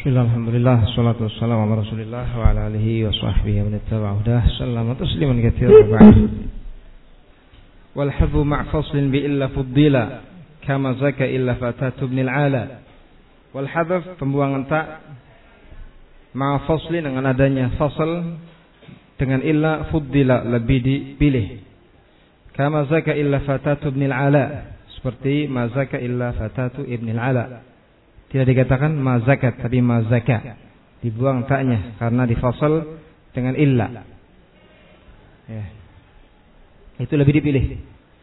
Bismillah, alhamdulillah, salatu wassalamu ala rasulillah wa ala alihi wa sahbihi wa man ittaba'a hudah, sallama tasliman katsiran ba'd. Wal hadhu ma' faslin bi illa fuddila kama zaka illa fatatu ibn al-ala. Wal hadf pembuangan ta ma' faslin dengan adanya fasal dengan illa fuddila lebih dipilih. Kama zaka illa fatatu ibn al-ala, seperti ma zaka illa fatatu ibn al-ala. Tidak dikatakan ma zakat tapi ma zaka. Dibuang taknya karena difasal dengan illa. Ya. Itu lebih dipilih.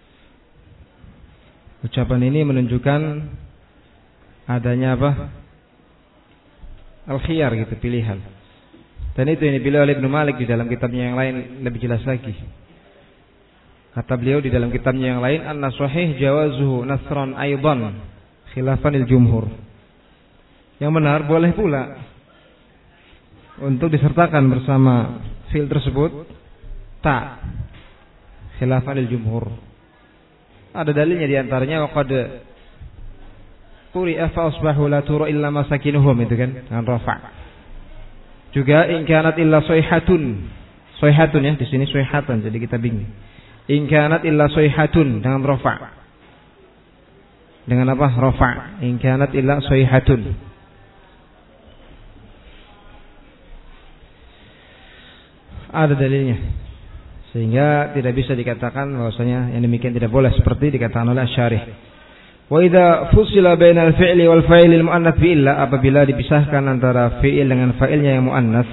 Ucapan ini menunjukkan adanya apa? Al-khiyar gitu, pilihan. Dan itu yang dipilih oleh Ibnu Malik di dalam kitabnya yang lain lebih jelas lagi. Kata beliau di dalam kitabnya yang lain, anna sahih jawazuhu nasran aidan khilafan al-jumhur. Yang benar boleh pula untuk disertakan bersama fi'il tersebut ta khilafan al-jumhur. Ada dalilnya di antaranya waqad quri'a fa asbahu la turu illa masakinuhum, itu kan dengan rafa'. Juga in kanat illa sayhatun. Sayhatun ya, di sini sayhatan jadi kita bingung. In kanat illa sayhatun dengan rafa'. Dengan apa? Rafa'. In kanat illa sayhatun. Ada dalilnya, sehingga tidak bisa dikatakan bahwasanya yang demikian tidak boleh seperti dikatakan oleh Asy-Syarih. Wa idza fusila bainal fi'li wal fa'ilil muannats bi illa, apabila dipisahkan antara fi'il dengan fa'ilnya yang muannats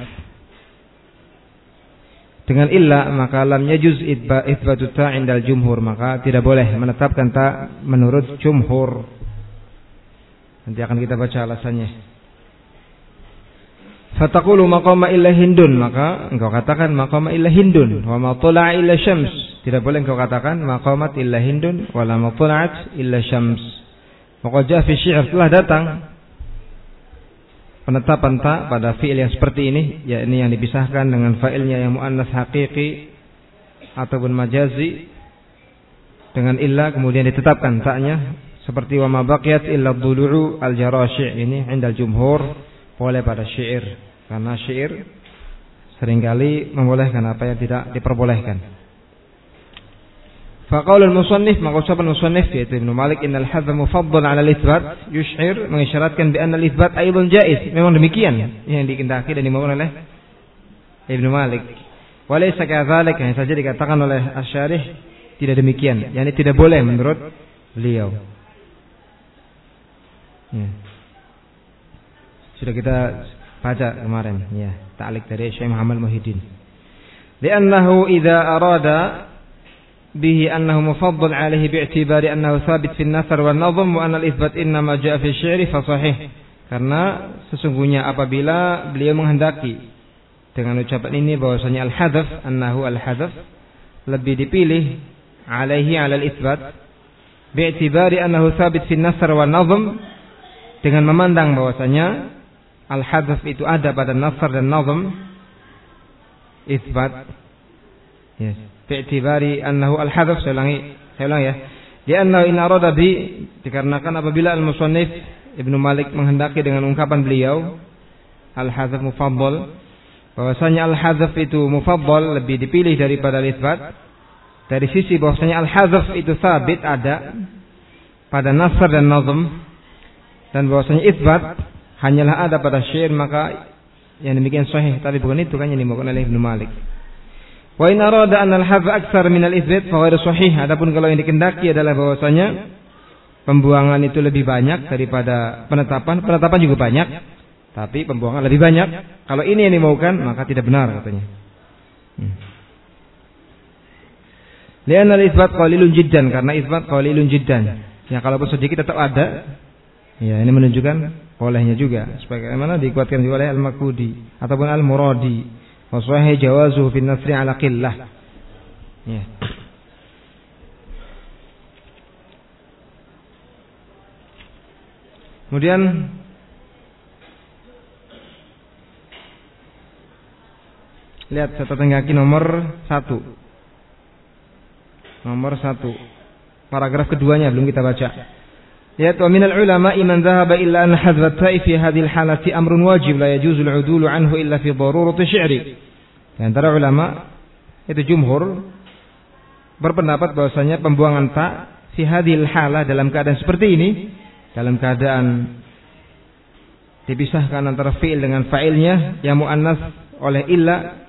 dengan illa, maka lam yajuz itsbatu ta' indal jumhur, maka tidak boleh menetapkan ta menurut jumhur. Nanti akan kita baca alasannya. Fataqulu maqama illa hindun, maka engkau katakan maqama illa hindun wa ma tala'a illa syams. Tidak boleh engkau katakan maqamat illa hindun wa la ma tala'at illa syams. Maka jaa fi syi'r, telah datang penetapan ta pada fi'il yang seperti ini, yakni yang dipisahkan dengan fa'ilnya yang muannats haqiqi ataupun majazi dengan illa kemudian ditetapkan ta'nya, seperti wa ma baqiyat illa dhulu'u al-jarashi', ini indal jumhur boleh pada syair, karena syair seringkali membolehkan apa yang tidak diperbolehkan. Faqaulul musannif, maka ucapan musannif yaitu Ibnu Malik, innal hadza mufaddal 'ala al-itsbat, yush'ir, mengisyaratkan bi anna al-itsbat aidan jaiz. Memang demikian yang dikehendaki dan dimaukan oleh Ibnu Malik. Wa laysa kadzalik, hanya saja dikatakan oleh Asy-Syarih tidak demikian, yakni tidak boleh menurut beliau. Ya. Sudah kita baca kemarin, ya, ta'liq dari Syekh Muhammad Muhyiddin. Li'annahu idza arada bihi annahu mufaddal 'alaihi bi'tibari annahu thabit fi an-nasr wal nazm wa anna al-itsbat inma ja'a fi asy-syi'ri fa sahih. Karena sesungguhnya apabila beliau menghendaki dengan ucapan ini bahwasanya al-hadzf, annahu al-hadzf lebih dipilih 'alaihi 'ala al-itsbat bi'tibari annahu thabit fi an-nasr wal nazm, dengan memandang bahwasanya al-hadzf itu ada pada nasr dan nazm, itsbat. Yes. Bi'tibari annahu al-hadzf, saya ulang ya. Li'annahu in arada bi, dikarenakan apabila al-musannif Ibnu Malik menghendaki dengan ungkapan beliau al-hadzf mufaddal, bahwasanya al-hadzf itu mufaddal lebih dipilih daripada al-itsbat, dari sisi bahwasanya al-hadzf itu sabit ada pada nasr dan nazm, dan bahwasanya itsbat hanyalah ada pada syair, maka yang demikian sahih. Tapi bukan itu kan yang dimaukan oleh Ibnu Malik. Wa in arada an al-hadz aktsar min al-itsbat fa ghairu sahih. Adapun kalau yang dikehendaki adalah bahwasanya pembuangan itu lebih banyak daripada penetapan. Penetapan juga banyak, tapi pembuangan lebih banyak. Kalau ini yang dimaukan, maka tidak benar katanya. Li'anna al-itsbat qalilun jiddan, karena itsbat qalilun jiddan. Ya kalaupun sedikit tetap ada. Ya, ini menunjukkan olehnya juga, sebagaimana dikuatkan juga oleh Al-Makudi ataupun Al-Muradi, wa sahih jawazuhu fi an-nasri 'ala qillah. Ya. Kemudian lihat catatan kaki nomor 1. Nomor 1. Paragraf keduanya belum kita baca. Ya, wa minal ulama man dhahaba illa an hadfa ta'i fi hadhihi al-halati amrun wajib la yajuzu al-'udulu anhu illa fi darurati syi'ri. Di antara ulama itu jumhur berpendapat bahwasanya pembuangan ta fi hadhil halah dalam keadaan seperti ini, dalam keadaan dipisahkan antara fi'il dengan fa'ilnya yang muannas oleh illa,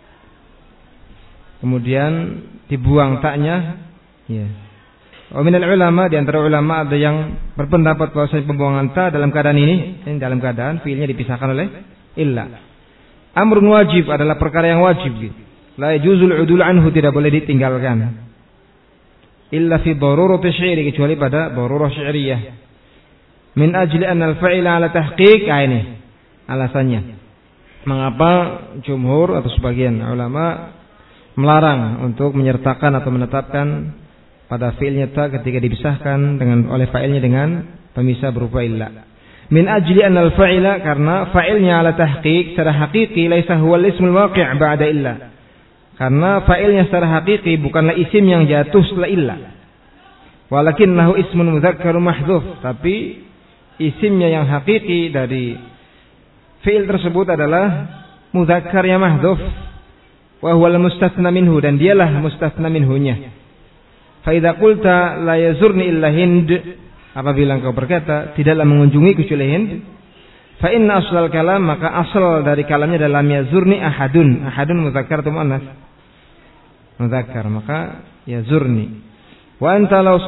kemudian dibuang ta'nya, ya. Wa minal ulama, di antara ulama ada yang berpendapat bahwasanya pembuangan ta dalam keadaan ini dalam keadaan fi'ilnya dipisahkan oleh illa. Amrun wajib adalah perkara yang wajib. La yajuzul 'udul anhu, tidak boleh ditinggalkan. Illa fi darurati syi'ri, kecuali pada darurah syi'riyah. Min ajli anna al-fa'ila 'ala tahqiq, ini alasannya. Mengapa jumhur atau sebagian ulama melarang untuk menyertakan atau menetapkan pada fi'ilnya ta ketika dipisahkan oleh fa'ilnya dengan pemisah berupa illa. Min ajli anna al-fa'ila, karena fa'ilnya 'ala tahqiq, secara hakiki laisa huwa al-ismul waqi' ba'da illa. Karena fa'ilnya secara hakiki bukanlah isim yang jatuh setelah illa. Walakinnahu ismun mudzakkar mahdhuf, tapi isimnya yang hakiki dari fi'il tersebut adalah mudzakkar yang mahdhuf. Wa huwa al-mustatsna minhu, dan dialah mustatsna minhunya. Fa idza qulta la yazurni illa Hind, apabila engkau berkata tidaklah mengunjungi kecuali Hind, fa inna aslal kalam, maka asal dari kalamnya adalah yazurni ahadun. Ahadun mudzakkar atau muannas? Mudzakkar, maka yazurni. Wa anta law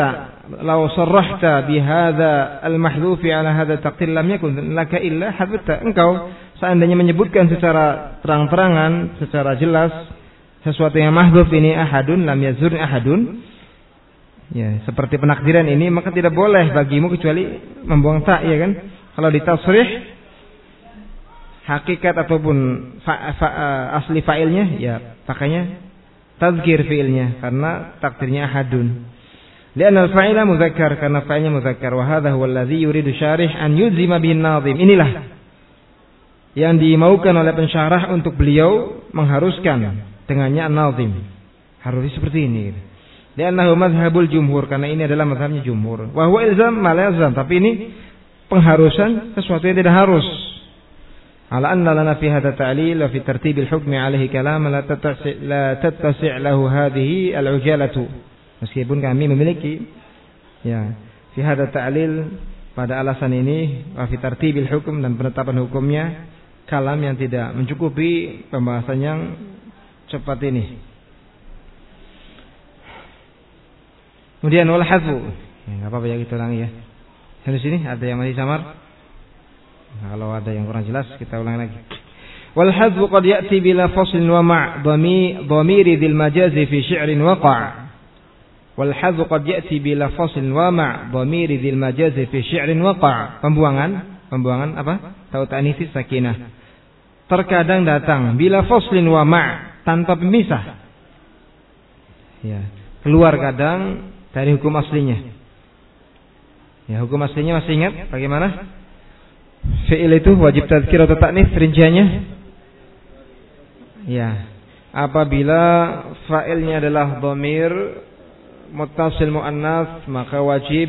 sarahta bi hadza al-mahdhuf ala hadza taqtil lam yakun laka illa hadta. Engkau seandainya menyebutkan secara terang-terangan, secara jelas sesuatu yang mahdhuf ini ahadun, lam yazurni ahadun, ya, seperti penakdiran ini, maka tidak boleh bagimu kecuali membuang ta, ya kan? Kalau ditasrih hakikat ataupun asli fa'ilnya, ya pakainya tazkir fi'ilnya, karena takdirnya ahadun. Li'anna al-fa'ila mudzakkar, karena fa'ilnya mudzakkar. Wa hadha huwa alladhi yuridu syarih an yuzima bihi an-nazim. Inilah yang dimaukan oleh pensyarah untuk beliau mengharuskan dengannya an-nazim. Harus seperti ini. Li'annahu madhhabul jumhur, karena ini adalah madhabnya jumhur. Wa huwa ilzam ma la yalzam, tapi ini pengharusan sesuatu yang tidak harus. Ala anna lana fi hadha ta'lil wa fi tartibil hukmi alaihi kalam la tattasi' lahu hadhihi al-ujalatu. Meskipun kami memiliki, ya, fi hadha ta'lil, pada alasan ini, wa fi tartibil hukm, dan penetapan hukumnya, kalam yang tidak mencukupi pembahasan yang cepat ini. Kemudian wal hadfu, ya, enggak apa-apa ya, kita ulangi ya. Di sini ada yang masih samar. Nah, kalau ada yang kurang jelas kita ulangi lagi. Wal hadfu qad ya'ti bila faslin wa ma' dhamiri dzil majazi fi syi'rin waqa'. Wal hadfu qad ya'ti bila faslin wa ma' dhamiri dzil majazi fi syi'rin waqa'. Pembuangan apa? Ta'u ta'nits sakinah. Terkadang datang bila faslin wa ma', tanpa pemisah. Ya, keluar kadang dari hukum aslinya. Ya, hukum aslinya masih ingat bagaimana? Fi'il itu wajib tadzkir atau ta'nits rinciannya? Ya, apabila fa'ilnya adalah dhamir muttasil muannas, maka wajib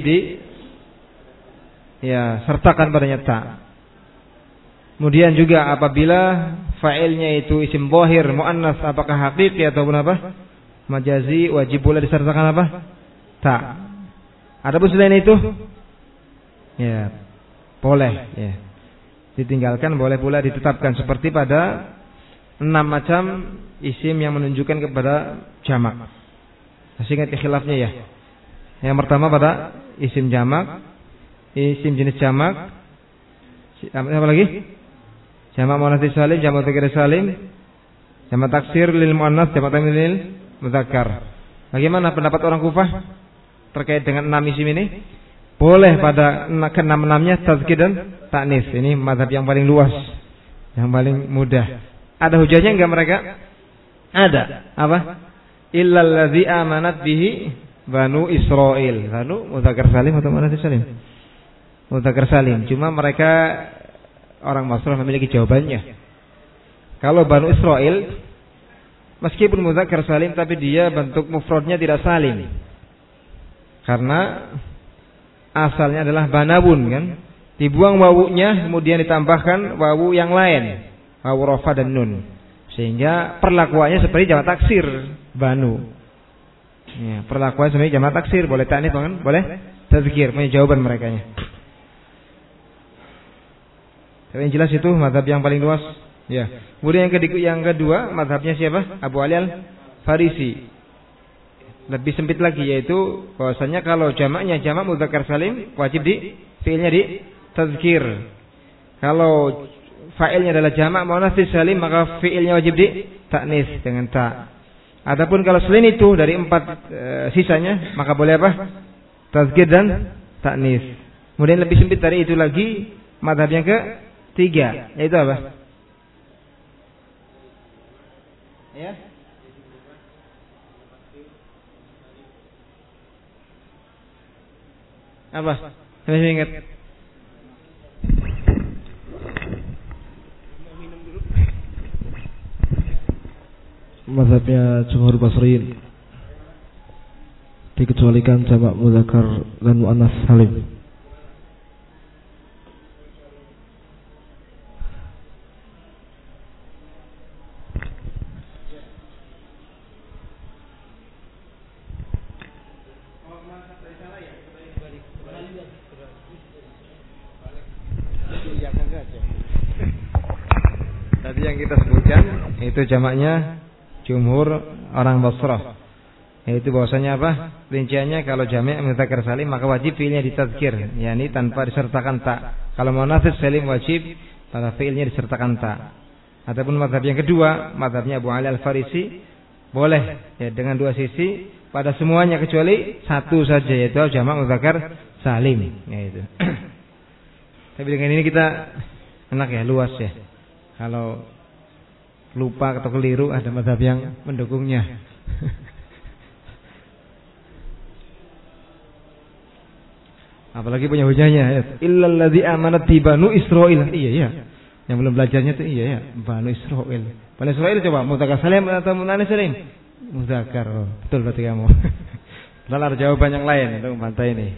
sertakan padanya ta. Kemudian juga apabila fa'ilnya itu isim zahir muannas, apakah hakiki ataupun apa? Majazi, wajib pula disertakan apa? Ta. Adapun selain itu, ya, boleh, ya, ditinggalkan, boleh pula ditetapkan, seperti pada 6 macam isim yang menunjukkan kepada jamak. Masih ingat khilafnya ya? Yang pertama pada isim jamak, isim jenis jamak, apa lagi? Jamak muannats salim, jamak dzakir salim, jamak taksir lil muannas, jamak tamyiz lil mudzakkar. Bagaimana pendapat orang Kufah terkait dengan 6 isim ini? Boleh pada ke-6-6-nya tazkir dan ta'nis. Ini mazhab yang paling luas, yang paling mudah. Ada hujahnya enggak mereka? Ada. Apa? Illal ladzi amanat bihi Banu Israil. Banu mudzakkar salim atau muannats salim? Mudzakkar salim. Cuma mereka orang Basrah memiliki jawabannya. Kalau Banu Israil meskipun mudzakkar salim, tapi dia bentuk mufradnya tidak salim. Karena asalnya adalah banawun kan. Dibuang wawunya kemudian ditambahkan wawu yang lain, wawu rafa dan nun. Sehingga perlakuannya seperti jamak taksir, banu. Ya, perlakuan seperti jamak taksir, boleh ta'nits kan? Boleh tadzkir, punya jawaban merekanya. Tapi yang jelas itu mazhab yang paling luas. Ya. Kemudian yang kedua mazhabnya siapa? Abu Ali Al-Farisi. Lebih sempit lagi yaitu bahwasanya kalau jamaknya jamak mudzakkar salim wajib fiilnya di tadzkir. Kalau fa'ilnya adalah jamak muannats salim maka fiilnya wajib di ta'nis dengan ta. Adapun kalau selain itu dari 4 sisanya maka boleh apa? Tadzkir dan ta'nis. Kemudian lebih sempit dari itu lagi mazhab yang ketiga yaitu apa? Ya. Apa? Saya ingat. Mazhabnya jumhur Basriyin dikecualikan jamak mudzakkar dan muannats salim. Tadi yang kita sebutkan itu jamaknya jumhur orang Basrah. Yaitu bahwasanya apa? Rinciannya kalau jamak mudzakkar salim maka wajib fiilnya ditadzkir, yakni tanpa disertakan ta. Kalau muannats salim wajib pada fiilnya disertakan ta. Adapun mazhab yang kedua, mazhabnya Abu Ali Al-Farisi, boleh ya dengan 2 sisi pada semuanya kecuali satu saja yaitu jamak mudzakkar salim, yaitu. Tapi dengan ini kita enak ya, luas ya. Kalau lupa atau keliru ada mazhab yang mendukungnya. Apalagi punya hujahnya. Illal ladzi amanat bi Banu Israil. Iya ya. Yang belum belajarnya itu iya ya. Banu Israil. Banu Israil coba mudzakkar salim atau muannats salim? Mudzakkar. Oh, betul berarti kamu. Lalu ada jawaban yang lain untuk membantah ini.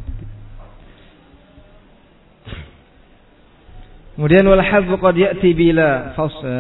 Kemudian wal hadzu qad ya'ti bila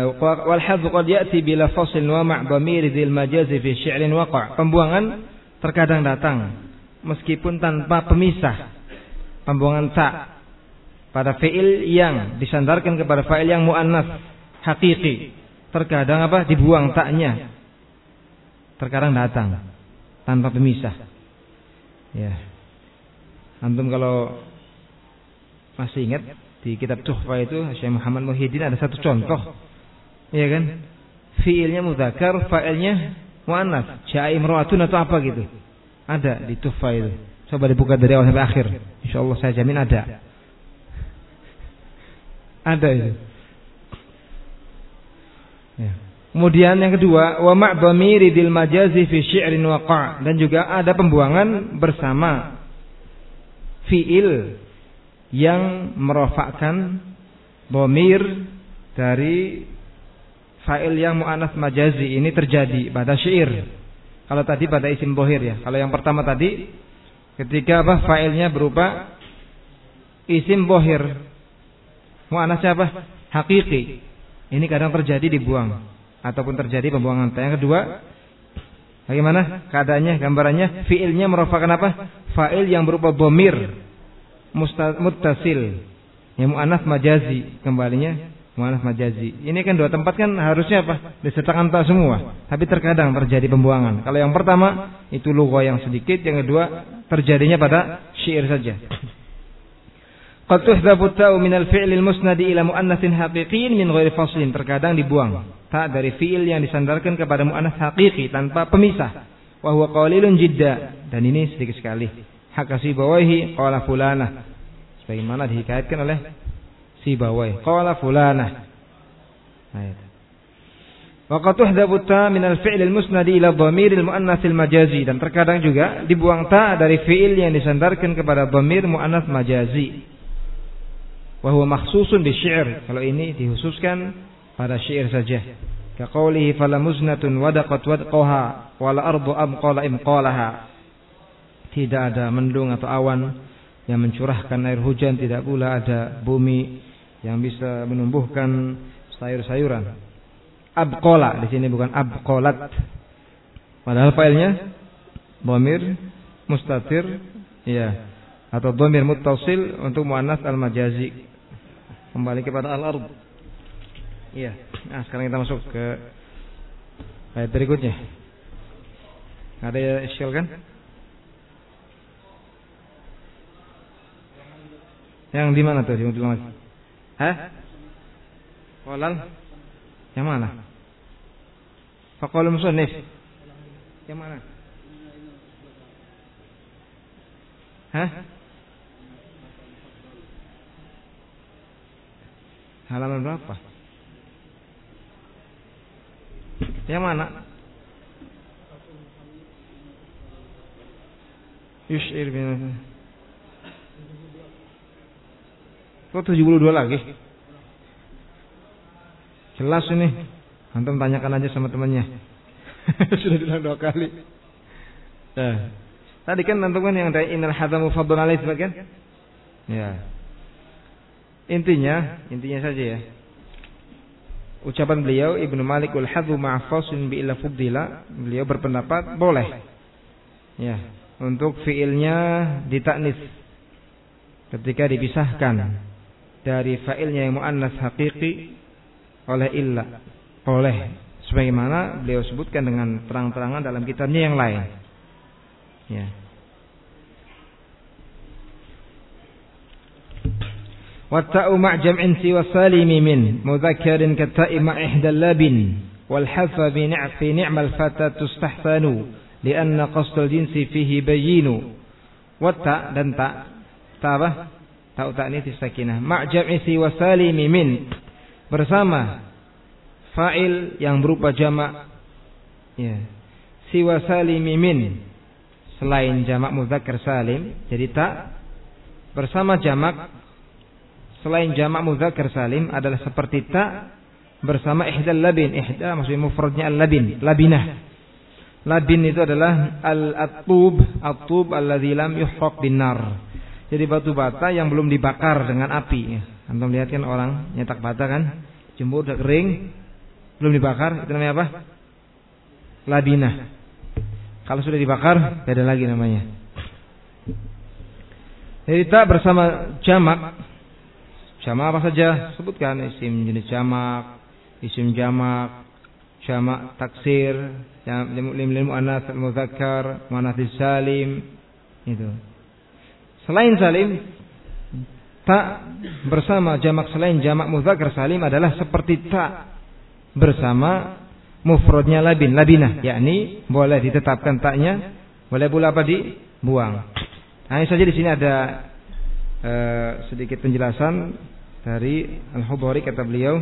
fasl wa ma' dhamir dzil majaz fi syi'rin waqa'. Pembuangan terkadang datang meskipun tanpa pemisah. Pembuangan ta pada fi'il yang disandarkan kepada fa'il yang muannats hakiki. Terkadang apa? Dibuang ta'nya. Terkadang datang tanpa pemisah. Ya. Antum kalau masih ingat di kitab Tuhfah itu Syekh Muhammad Muhyiddin ada satu contoh. Iya kan? Fiilnya mudzakkar, fa'ilnya muannats. Ja'a imra'atun atau apa gitu. Ada di Tuhfah itu. Coba dibuka dari awal sampai akhir. Insyaallah saya jamin ada. Ada itu. Ya. Kemudian yang kedua, wa ma' dhamiri dil majazi fi syi'rin waqa', dan juga ada pembuangan bersama fiil yang merofakkan dhamir dari fa'il yang muannats majazi. Ini terjadi pada syair. Kalau tadi pada isim dhahir ya. Kalau yang pertama tadi ketika apa? Fa'ilnya berupa isim dhahir. Muannatsnya apa? Hakiki. Ini kadang terjadi dibuang ataupun terjadi pembuangan. Yang kedua, bagaimana keadaannya, gambarannya? Fiilnya merofakkan apa? Fa'il yang berupa dhamir muttasil, yang muannats majazi, kembalinya muannats majazi. Ini kan 2 tempat kan harusnya apa? Disertakan ta semua, tapi terkadang terjadi pembuangan. Kalau yang pertama itu lughah yang sedikit, yang kedua terjadinya pada syair saja. Qad tuhdabu ta'u min al-fi'l al-musnad ila muannatsin haqiqiyyin min ghairi faslin. Terkadang dibuang ta dari fi'il yang disandarkan kepada muannats haqiqi tanpa pemisah. Wa huwa qalilun jidda, dan ini sedikit sekali. Haka Sibawaihi qala fulanah, sebagaimana dihikayatkan oleh Sibawaihi qala fulanah. Ayat. Wa qad tuhdabu ta min al-fi'l al-musnad ila dhamir al-muannats al-majazi, dan terkadang juga dibuang ta dari fi'il yang disandarkan kepada dhamir muannats majazi. Wa huwa makhsusun bi syi'r, kalau ini dikhususkan pada syair saja. Ka qoulihi fala muznatun wadaqat wadqaha wal ardu abqala imqalaha. Tidak ada mendung atau awan yang mencurahkan air hujan, tidak pula ada bumi yang bisa menumbuhkan sayur-sayuran. Abqala di sini bukan abqalat. Padahal failnya dhamir mustatir, ya, atau dhamir muttasil untuk muannas al-majazi. Kembali kepada al-ard. Iya. Nah, sekarang kita masuk ke ayat berikutnya. Ada isyal kan? Yang di mana tuh? Hah? Walal? Yang mana? Faqala musannif. Yang mana? Hah? Halaman berapa? Yang mana? Yushir bin. Kok 72 lagi? Jelas ini. Antum tanyakan aja sama temannya. Sudah bilang 2 kali. Nah, tadi kan antum kan yang dari innal hadamu fadlan alaih sebagian. Ya. Intinya saja ya. Ucapan beliau Ibnu Malik al-hadhu ma'fasun bi illa fuddila, beliau berpendapat boleh. Ya, untuk fiilnya ditaknis ketika dipisahkan dari fa'ilnya yang muannas haqiqi oleh illa. Boleh. Sebagaimana beliau sebutkan dengan terang-terangan dalam kitabnya yang lain. Ya. Watta'u ma' jam'in siwa salimi min mudhakkarin katta'i ma' ihdal labin wal hafa fi ni'mal fata tustahsanu lianna qasdul jinsi fihi bayyinu. Watta' dan ta' apa? Ta'u ta'nits sakinah ma' jam'i siwa salimi min, bersama fa'il yang berupa jamak, ya, siwa salimi min, selain jamak mudzakkar salim. Jadi ta' bersama jamak selain jamak mudzakkar salim adalah seperti ta bersama ihdal labin. Ihda maksudnya mufradnya al-labin, labinah. Labin itu adalah at-tub alladzi lam yuhraq bin-nar. Jadi batu bata yang belum dibakar dengan api. Antum lihat kan orang nyetak bata kan, jemur udah kering, belum dibakar, itu namanya apa? Labinah. Kalau sudah dibakar beda lagi namanya. Jadi ta bersama jamak. Jamak apa saja? Sebutkan isim jenis jamak, isim jamak, jamak taksir, lim muannas al-mudzakkar, muannas salim, itu. Selain salim, ta bersama jamak selain jamak mudzakkar salim adalah seperti ta bersama mufradnya labin, labinah, yakni boleh ditetapkan taknya, boleh pula apa dibuang. Nah, ini saja di sini ada sedikit penjelasan dari Al-Hudhari, kata beliau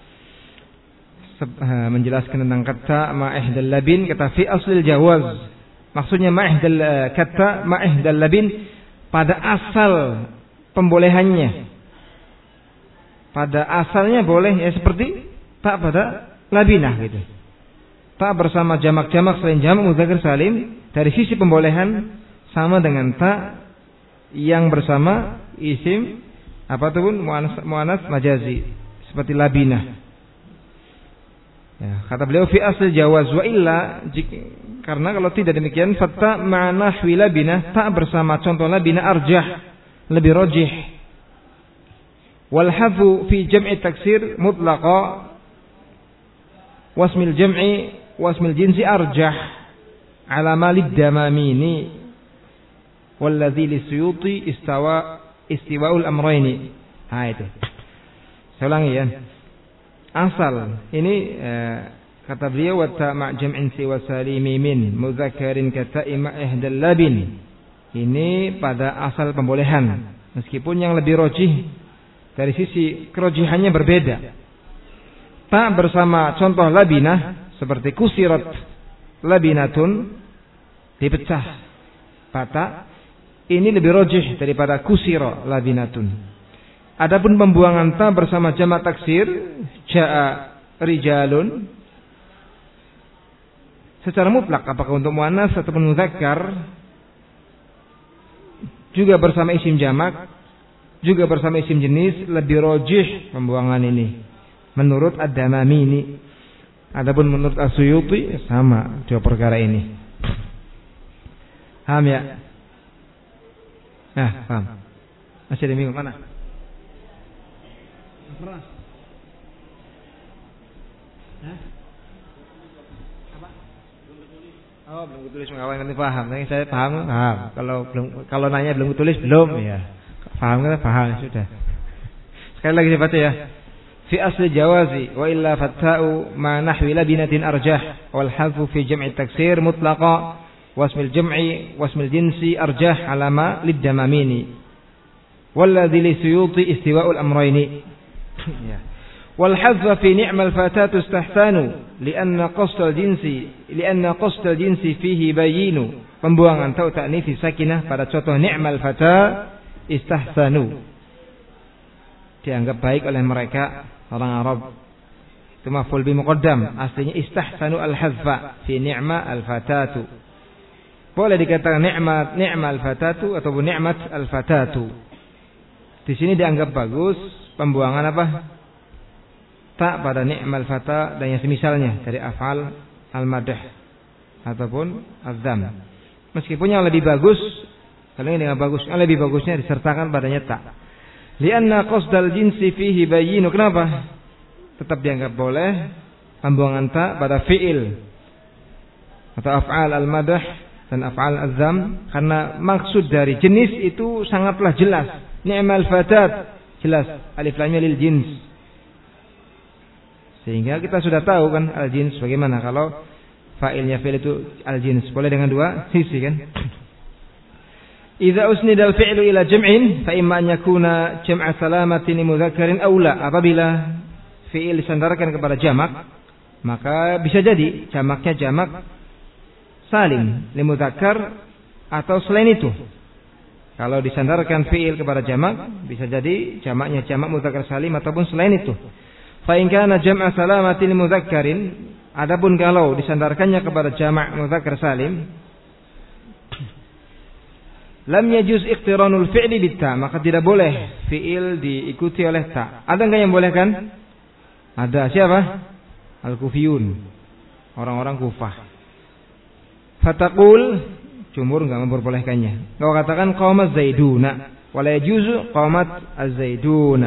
menjelaskan tentang kata ma'ihdal labin, kata fi aslil jawaz. Maksudnya ma'ihdal kata ma'ihdal labin pada asal pembolehannya. Pada asalnya boleh ya seperti tak pada labinah gitu. Tak bersama jamak-jamak selain jamak mudzakkar salim dari sisi pembolehan sama dengan tak yang bersama isim apa tuh pun muannas majazi seperti labinah. Ya, kata beliau fi asl jawaz wa illa, karena kalau tidak demikian fatta ma'na nahwi labinah, tak bersama contoh labinah arjah, lebih rajih. Wal hadhu fi jam'i taksir mutlaqa wasmil jam'i wasmil jinsi arjah ala malid damamini walladzi lisuyuti istiwa'ul amrayni. Nah itu. Saya ulangi ya. Asal ini kata beliau wa ma' jam'in siwa salimi min mudzakkarin kata'i ma' ihdal labin. Ini pada asal pembolehan, meskipun yang lebih rajih dari sisi kerojihannya berbeda. Ta bersama contoh labinah seperti kusirat labinatun, dipecah bata, ini lebih rajih daripada kusira labinatun. Adapun pembuangan ta bersama jamak taksir jaa rijalun secara mutlak, apakah untuk muannas ataupun mudzakkar, juga bersama isim jamak, juga bersama isim jenis, lebih rajih pembuangan ini menurut Ad-Damamini. Adapun menurut As-Suyuti sama dua perkara ini. Paham ya? Nah, paham. Masih ada minggu mana? Oh, belum tulis mengawal nanti paham. Nanti saya paham. Kalau nanya belum tulis belum ya. Paham kan? Paham sudah. Sekali lagi saya baca ya. Fi asli jawazi wa illa fatta'u ma nahwi labinatin arjah wal hadfu fi jam'i taksir mutlaqa wasmil jam'i wasmil jinsi arjah alama lid-damamini walladhi li Suyuti istiwa'ul amrayni. Ya. والحذف في نعم الفتاة استحسان لأن قصد الجنس فيه بيين. Pembuangan tau ta'nits sakinah pada contoh ni'mal fata istahsanu dianggap baik oleh mereka orang Arab. Itu maf'ul bi muqaddam, aslinya istahsanu al-hadzfa fi ni'ma al-fatatu. Boleh dikatakan ni'mal fatatu ataupun ni'mat al-fatatu. Di sini dianggap bagus pembuangan apa? Tak pada ni'mal fata dan yang semisalnya dari af'al al-madah ataupun az-dzam. Meskipun yang lebih bagus, kalau ini dengan bagus, yang lebih bagusnya disertakan padanya tak. Lianna qasdal jinsi fihi bayyin. Kenapa? Tetap dianggap boleh pembuangan tak pada fi'il atau af'al al-madah dan af'al az-dzam karena maksud dari jenis itu sangatlah jelas. Ni'mal fatat jelas alif lamnya lil jins. Sehingga kita sudah tahu kan al-jins bagaimana kalau fa'ilnya fi'il itu al-jins. Boleh dengan dua sisi kan. Idza usnida al-fi'lu ila jam'in fa imma an yakuna jam'a salamatin mudzakkarin aw la. Apabila fi'il disandarkan kepada jamak, maka bisa jadi jamaknya jamak salim li mudzakkar atau selain itu. Kalau disandarkan fi'il kepada jamak, bisa jadi jamaknya jamak mudzakkar salim ataupun selain itu. Fa in kana jam'a salamatin mudzakkarin, adapun kalau disandarkannya kepada jamak mudzakkar salim, lam yajuz iqtiranul fi'li bitta, maka tidak boleh fi'il diikuti oleh ta. Ada enggak yang boleh kan? Ada. Siapa? Al-Kufiyun, orang-orang Kufah. Fataqul, jumhur enggak memperbolehkannya. Kau katakan qamat zaiduna, wala yajuzu qamat az-zaiduna.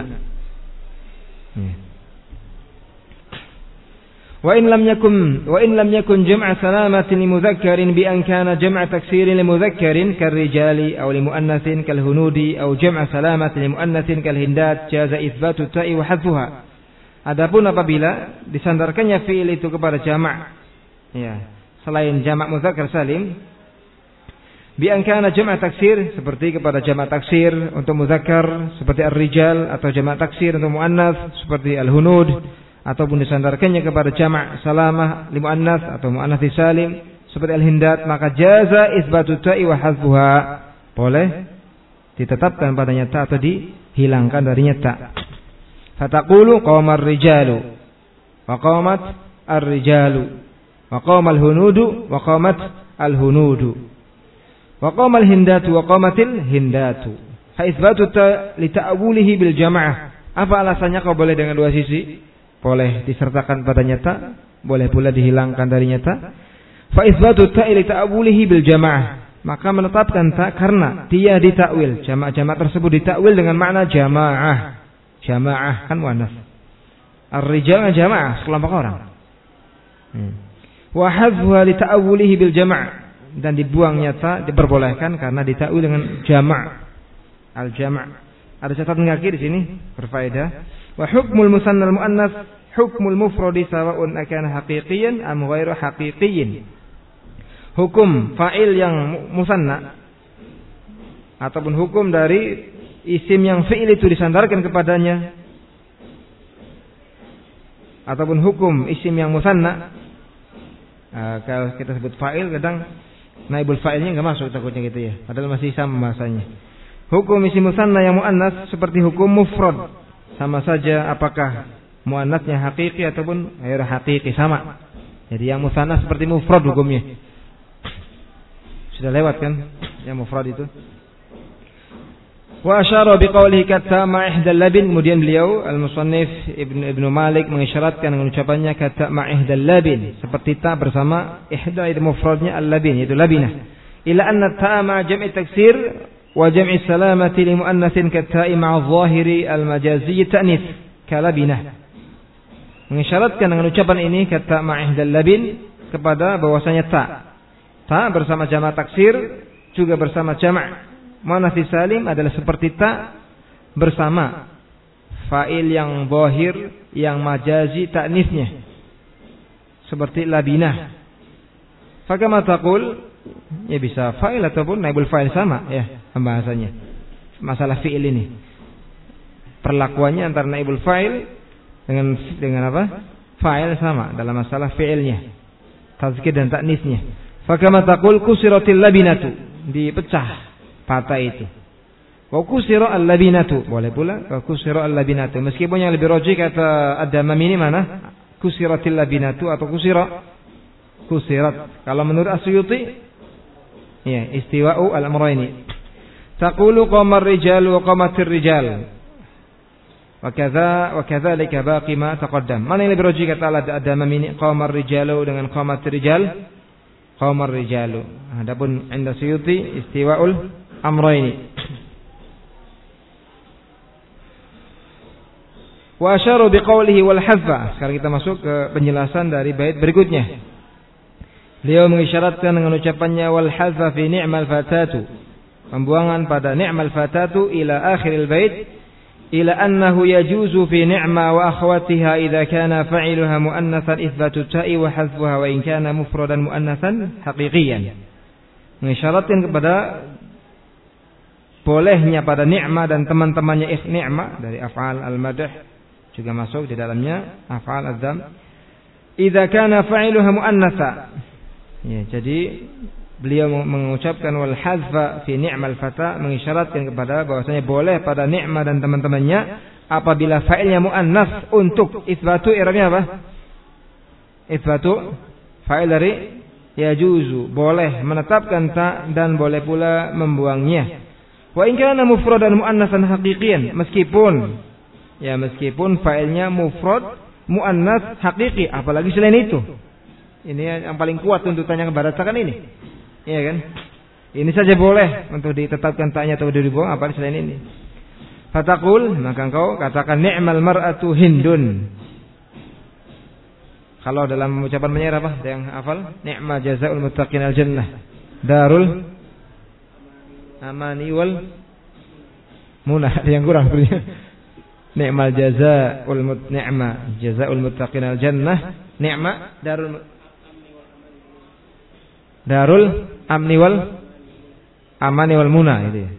Wa in lam yakun jam'a salamatin li mudzakkarin bi an kana jam'a taksirin li mudzakkarin karrijali aw li muannatsin kal hunudi aw jam'a salamatin li muannatsin kal hindat jaza itsbatu ta'i wa hadfuha. Adapun apabila disandarkannya fi'il itu kepada jamak, ya, selain jamak mudzakkar salim, bi an kana jam'a taksir, seperti kepada jamak taksir untuk mudzakkar seperti ar-rijal, atau jamak taksir untuk muannats seperti al-hunud, ataupun disandarkannya kepada jamak salamah li muannats atau muannats salim seperti al-hindat, maka jaza isbatu ta'i wa hadfuha, boleh ditetapkan padanya ta atau dihilangkan darinya ta. Fataqulu qamar rijalu wa qamat ar-rijalu wa qamal hunudu wa qamat al-hunudu wa qamal hindatu wa qamatil hindatu. Fa isbatu ta li ta'awulihi bil jama'ah. Apa alasannya kau boleh dengan dua sisi? Boleh disertakan padanya ta, boleh pula dihilangkan darinya ta. Fa isbatu ta li ta'awulihi bil jamaah, maka menetapkan ta karena dia ditakwil, jamak-jamak tersebut ditakwil dengan makna jamaah. Jamaah kan muannats. Ar-rijal jamaah, sekelompok orang. Wa hadfuha li ta'awulihi bil jama', dan dibuangnya ta diperbolehkan karena ditakwil dengan jama'. Al-jama'. Ada catatan kaki di sini berfaedah. Wa hukmul musannal muannats hukmul mufradi sawa'un akana haqiqiyan am ghairu haqiqiyin. Hukum fa'il yang musanna ataupun hukum dari isim yang fi'il itu disandarkan kepadanya, ataupun hukum isim yang musanna, kalau kita sebut fa'il kadang naibul fa'ilnya enggak masuk takutnya gitu ya, padahal masih sama bahasanya. Hukum isim musanna yang muannats seperti hukum mufrad, sama saja apakah muannatsnya hakiki ataupun ghairu hakiki, sama. Jadi yang musanna seperti mufrad hukumnya. Sudah lewat kan yang mufrad itu. Wa asyara biqaulihi kata ma'ihdal labin, kemudian beliau al-musannif Ibnu Malik mengisyaratkan dengan ucapannya kata ma'ihdal labin, seperti ta bersama ihda itu mufradnya al-labin, yaitu labinah. Ila anna ta ma jam'i taksir wa jam'i salamati li muannatsin kata'i ma'a adh-dhahiri al-majazi ta'nits kalabinah. Mengisyaratkan dengan ucapan ini kata ma'ihdal labin kepada bahwasanya ta bersama jama' taksir juga bersama jama' muannats salim adalah seperti ta bersama fa'il yang zahir yang majazi ta'nitsnya seperti labinah. Fakama taqul, ya bisa fa'il ataupun naibul fa'il, sama ya pembahasannya masalah fi'il ini. Perlakuannya antara naibul fa'il dengan apa? Fa'il sama dalam masalah fi'ilnya, tazkir dan ta'nitsnya. Fakama taqul kusiratil labinatu, dipecah patah itu. Wa kusira al-labinatu, boleh pula wa kusira al-labinatu. Meskipun yang lebih rajih kata Ad-Damam ini mana? Kusiratil labinatu atau kusirat. Kalau menurut As-Suyuti ya istiwa'u al-amrayni. Taqulu qama ar-rijalu wa qamatir rijal. Wa kadzalika baqi ma taqaddam. Mana yang lebih rajih kata Ad-Damam ini? Qama ar-rijalu dengan qamatir rijal. Qama ar-rijalu. Adapun inda Suyuti istiwa'ul amrayni. Wa asyaru biqaulihi wal hadfa. Sekarang kita masuk ke penjelasan dari bait berikutnya. Beliau mengisyaratkan dengan ucapannya wal hadfa fi ni'mal fatatu, pembuangan pada ni'mal fatatu ila akhiril bait, ila annahu yajuzu fi ni'ma wa akhwatiha idza kana fa'iluha muannatsan itsbatu ta'i wa hadfuha wa in kana mufradan muannatsan haqiqiyan. Mengisyaratkan kepada bolehnya pada ni'ma dan teman-temannya ni'ma dari af'al al-madh juga masuk di dalamnya af'al az-zam. Idza kana fa'iluha muannatsa. Ya, jadi beliau mengucapkan wal hadfa fi ni'mal fata, mengisyaratkan kepada bahwasanya boleh pada ni'ma dan teman-temannya apabila fa'ilnya muannats untuk itsbatu i'rabnya apa? Itsbatu fa'il dari yajuzu, boleh menetapkan ta dan boleh pula membuangnya. Wa in kana mufradan muannatsan haqiqiyan, meskipun fa'ilnya mufrad muannats haqiqi, apalagi selain itu. Ini yang paling kuat tuntutannya kepada kan ini. Iya kan? Ini saja boleh untuk ditetapkan ta'nya atau dibuang, apalagi selain ini. Fataqul, maka engkau katakan ni'mal mar'atu hindun. Kalau dalam ucapan penyair apa? Yang hafal? Ni'ma jazaa'ul muttaqin al-jannah. Darul amani wal munah. Yang kurang punya. Ni'mal jazaa'ul muttaqin al-jannah. Ni'ma darul amni wal amani wal munah, itu ya.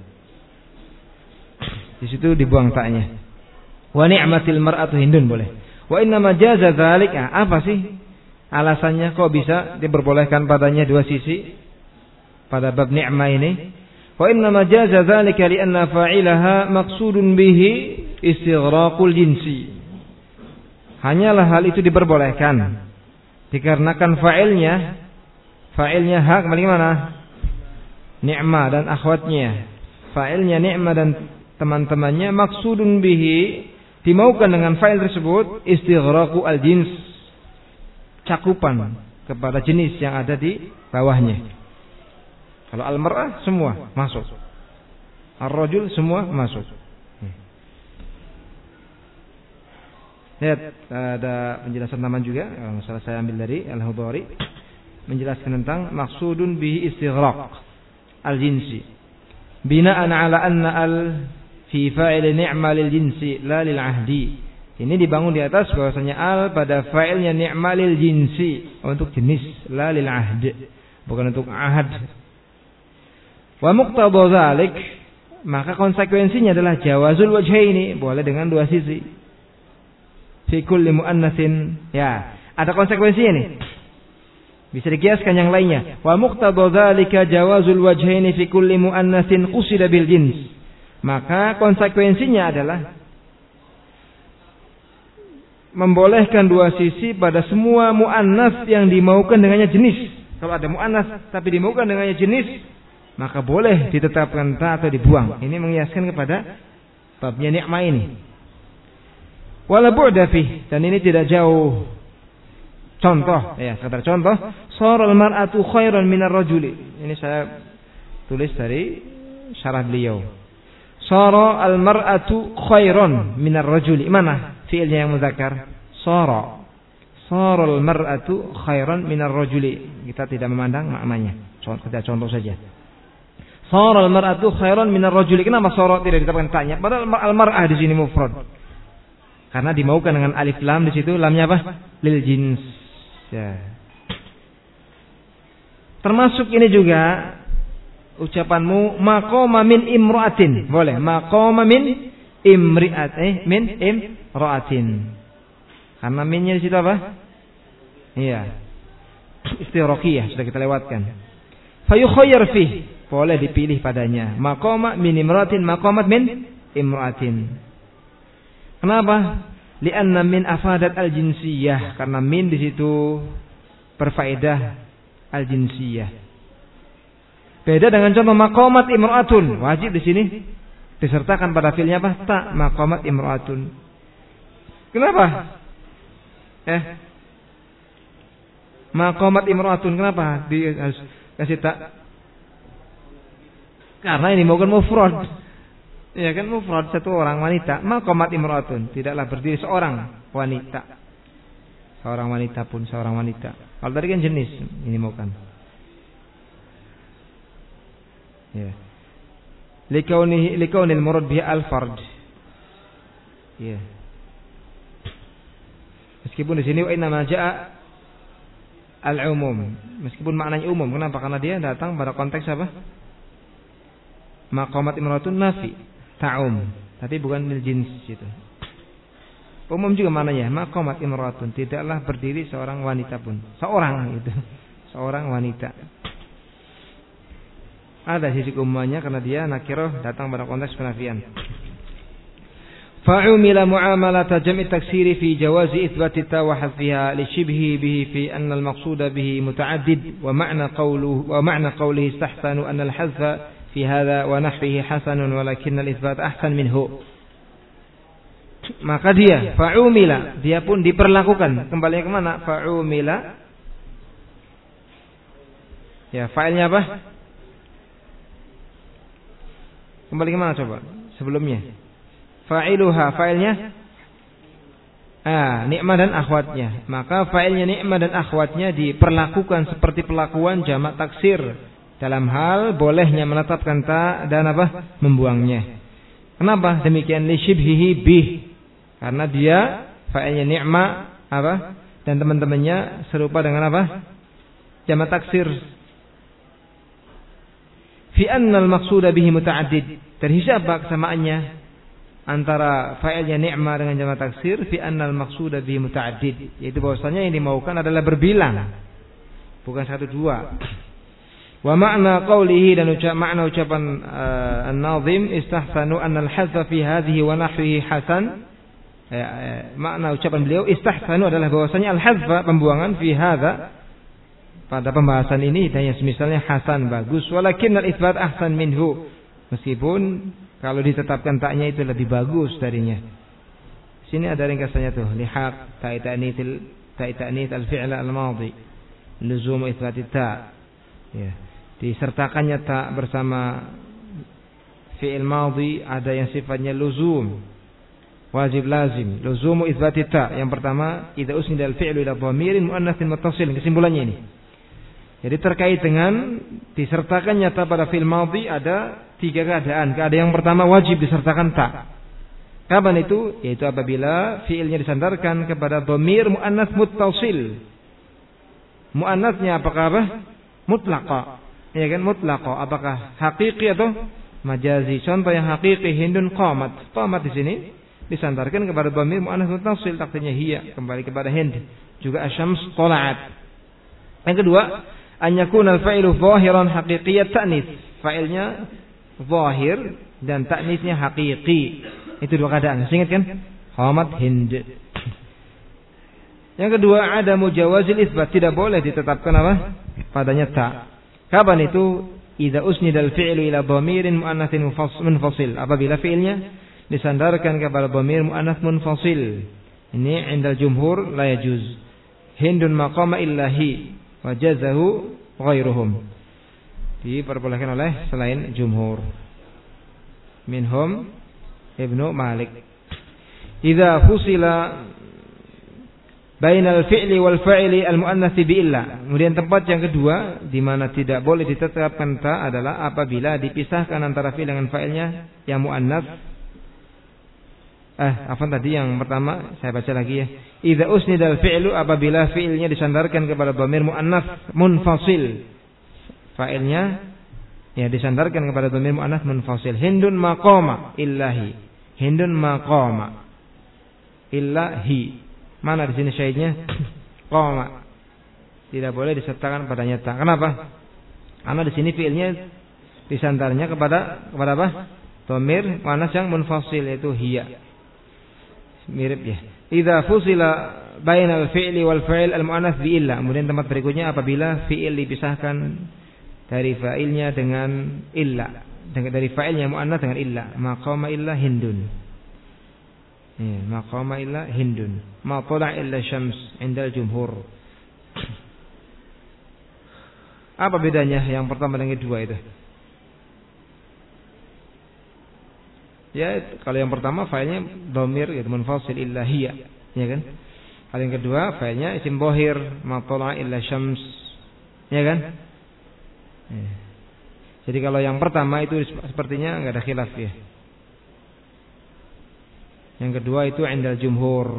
Di situ dibuang ta'nya. Wa ni'matil mar'atu hindun boleh. Wa inna ma jaza dzalika, apa sih alasannya kok bisa diperbolehkan padanya dua sisi pada bab ni'mah ini? Wa inna ma jaza dzalika li anna fa'ilaha maqsudun bihi istighraqul jinsi. Hanyalah hal itu diperbolehkan dikarenakan fa'ilnya hak kembali mana? Ni'mah dan akhwatnya. Fa'ilnya ni'mah dan teman-temannya maksudun bihi, dimaukan dengan fa'il tersebut istighraqu al-jins, cakupan kepada jenis yang ada di bawahnya. Kalau al-mar'ah semua masuk, ar-rajul semua masuk. Lihat ada penjelasan tambahan juga, masalah saya ambil dari Al-Hudhari, menjelaskan tentang maksudun bihi istighraq al-jinsi bina'an ala anna al fi fa'il ni'ma lil jinsi la lil ahdi. Ini dibangun di atas bahwasanya al pada fa'ilnya ni'ma lil jinsi, untuk jenis, la lil ahd, bukan untuk ahad. Wa muqtada dzalik, maka konsekuensinya adalah jawazul wajhaini, boleh dengan dua sisi. Fi kulli muannatsin, ya, ada konsekuensinya nih. Bisa dikiaskan yang lainnya. Wa muqtada dzalika jawazul wajhaini fi kulli muannatsin qusida bil jins. Maka konsekuensinya adalah membolehkan dua sisi pada semua muannas yang dimaukan dengannya jenis. Kalau ada muannas tapi dimaukan dengannya jenis, maka boleh ditetapkan ta atau dibuang. Ini mengiaskan kepada babnya ni'mah ini. Wala bu'da fi, dan ini tidak jauh. Contoh, ya, sekedar contoh, saral mar'atu khairan minar rajuli. Ini saya tulis dari syarah beliau. Sara al mar'atu khairan minar rajuli. Mana fi'ilnya yang muzakkar? Sara. Saral mar'atu khairan minar rajuli. Kita tidak memandang maknanya. Kita contoh saja. Saral mar'atu khairan minar rajuli. Kenapa sara tidak ditetapkan tanya? Padahal al mar'ah di sini mufrad. Karena dimaukan dengan alif lam di situ, lamnya apa? Lil jins. Ya. Termasuk ini juga ucapanmu maqama min imra'atin. Boleh. Maqama min min imra'atin. Karena minnya di situ apa? Iya. Istighraqiyah sudah kita lewatkan. Fayukhayyar fih. Boleh dipilih padanya. Maqama min imra'atin, maqamat min imra'atin. Kenapa? Li'anna min afadat al-jinsiyah. Karena min di situ berfaedah al-jinsiyah. Beda dengan contoh maqamat imra'atun. Wajib di sini disertakan pada fi'ilnya apa? Ta, maqamat imra'atun. Kenapa? Maqamat imra'atun. Kenapa harus kasih tak? Karena ini bukan mufrad. Ya kan, mufrad satu orang wanita. Maqamat imra'atun, tidaklah berdiri seorang wanita. Seorang wanita pun seorang wanita. Kalau tadi kan jenis, ini bukan. Ya. Likaunil murad biha al-fard. Ya. Meskipun di sini wa inna ma jaa al-umum. Meskipun maknanya umum. Kenapa? Karena dia datang pada konteks apa? Maqamat imra'atun nafi, ta'um, tapi bukan lil jins itu. Umum juga maknanya, maqamat imra'atun, tidaklah berdiri seorang wanita pun. Seorang itu, seorang wanita. Ada sisi umumnya karena dia nakirah datang pada konteks penafian. Fa'umila mu'amalata jam'i taksiri fi jawazi itsbati ta wa hadfiha li shibhi bihi fi anna al-maqsuda bihi muta'addid wa ma'na qawlihi istahsanu anna al-hadfa fi hadha wa nahwihi hasanun walakin al-itsbat ahsan minhu. Maka dia fa'umila, dia pun diperlakukan. Kembali ke mana? Fa'umila. Ya, fa'ilnya apa? Kembali ke mana coba? Sebelumnya. Fa'iluha, fa'ilnya ni'mah dan akhwatnya. Maka fa'ilnya ni'mah dan akhwatnya diperlakukan seperti perlakuan jamak taksir dalam hal bolehnya menetapkan ta dan apa? Membuangnya. Kenapa? Demikian li shibhihi bih. Karena dia fa'ilnya ni'mah apa? Dan teman-temannya serupa dengan apa? Jamak taksir. Fi anna al-maqsuda bihi muta'addid. Terhisab kesamaannya antara fa'ilnya ni'mah dengan jamak taksir fi anna al-maqsuda bihi muta'addid, yaitu bahwasanya yang dimaukan adalah berbilang, bukan satu dua. Wa ma'na qawlihi, dan makna ucapan an-nazim istahsanu anna al-hadza fi hadhihi wa nahwihi hasan. Makna ucapan beliau istahsanu adalah bahwasanya al-hadza, pembuangan, fi hadza, pada pembahasan ini dan yang semisalnya hasan, bagus. Walakin al-itsbat ahsan minhu, meskipun kalau ditetapkan taknya itu lebih bagus darinya. Sini ada ringkasannya tuh, lihaq ta'ita'nits al-fi'l al-madhi luzum itsbat ta. Ya. Disertakannya tak bersama fi'il madhi ada yang sifatnya luzum, wajib lazim, luzumu itsbati ta. Yang pertama, idza usnida al-fi'lu ila dhamirin muannatsin muttasil. Kesimpulannya ini. Jadi terkait dengan disertakannya ta pada fi'il madhi ada tiga keadaan. Keadaan yang pertama, wajib disertakan ta. Kapan itu? Yaitu apabila fi'ilnya disandarkan kepada dhamir muannats muttasil. Muannatnya apakah apa? Mutlaqa. Ya kan, mutlaqa. Apakah hakiki atau majazi? Contoh yang hakiki, hindun qamat. Qamat di sini disandarkan kepada dhamir muannats muttasil, takdirnya hiya, kembali kepada hind. Juga asyams tala'at. Yang kedua, an yakuna al-fa'ilu zahiran haqiqiyyat ta'nis. Fa'ilnya zahir dan ta'nisnya hakiki. Itu dua keadaan. Ingat kan? Qamat, hind. Yang kedua, ada mujawazil itsbat, tidak boleh ditetapkan apa? Padanya ta. Kapan itu? idza usnida al-fi'lu ila dhamirin muannatsin munfasil, apabila fi'ilnya disandarkan kepada dhamir muannats munfasil. Ini 'indal jumhur la yajuz. Hindun maqama illahi wa jazahu ghairuhum. Diperbolehkan oleh selain jumhur. Minhum Ibnu Malik. Idza fusila bainal fi'li wal fa'ili al muannats bi illa. Kemudian tempat yang kedua di mana tidak boleh ditetapkan ta adalah apabila dipisahkan antara fi'il dengan fa'ilnya yang muannats. Apa tadi yang pertama saya baca lagi ya. Idza usnidal fi'lu, apabila fi'ilnya disandarkan kepada dhamir muannats munfasil. Fa'ilnya ya disandarkan kepada dhamir muannats munfasil. Hindun maqama illahi. Hindun maqama illahi. Mana di sini syaitnya? Qama. Tidak boleh disertakan padanya ta. Kenapa? Karena di sini fi'ilnya disandarnya kepada apa? Dhamir muannats yang munfasil, yaitu hiya. Mirip ya. Idza fusila bainal fi'li wal fa'il al muannats bi illa. Kemudian tempat berikutnya apabila fi'il dipisahkan dari fa'ilnya dengan illa, dari fa'ilnya muannats dengan illa. Maqama illa hindun. Ya, maqama illa hindun. Ma tala illa syams 'indal jumhur. Apa bedanya yang pertama dengan kedua itu? Ya, kalau yang pertama fa'ilnya dhamir yaitu munfasil illa hiya, ya kan? Kalau yang kedua fa'ilnya isim dhahir, ma tala illa syams, ya kan? Ya. Jadi kalau yang pertama itu sepertinya enggak ada khilaf ya. Yang kedua itu 'indal jumhur.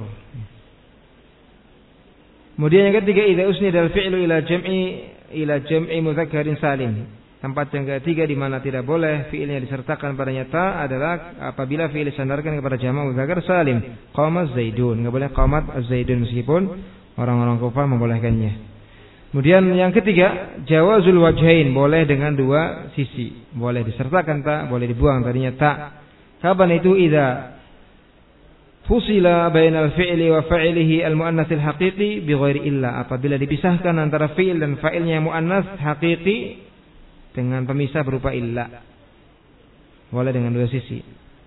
Kemudian yang ketiga, idza usnida al-fi'lu ila jam'i mudzakkarin salim. Tempat yang ketiga di mana tidak boleh fi'ilnya disertakan padanya ta adalah apabila fi'il disandarkan kepada jamak mudzakkar salim. Qama Zaidun, enggak boleh qamat Az-Zaidun meskipun orang-orang Kufah membolehkannya. Kemudian yang ketiga, jawazul wajhain, boleh dengan dua sisi. Boleh disertakan ta, boleh dibuang tadinya ta. Kapan itu? Idza fusila bainal fi'li wa fa'ilihi al-muannatsil haqiqi bi ghairi illa, apabila dipisahkan antara fi'il dan fa'ilnya muannats haqiqi dengan pemisah berupa illa. Boleh dengan dua sisi.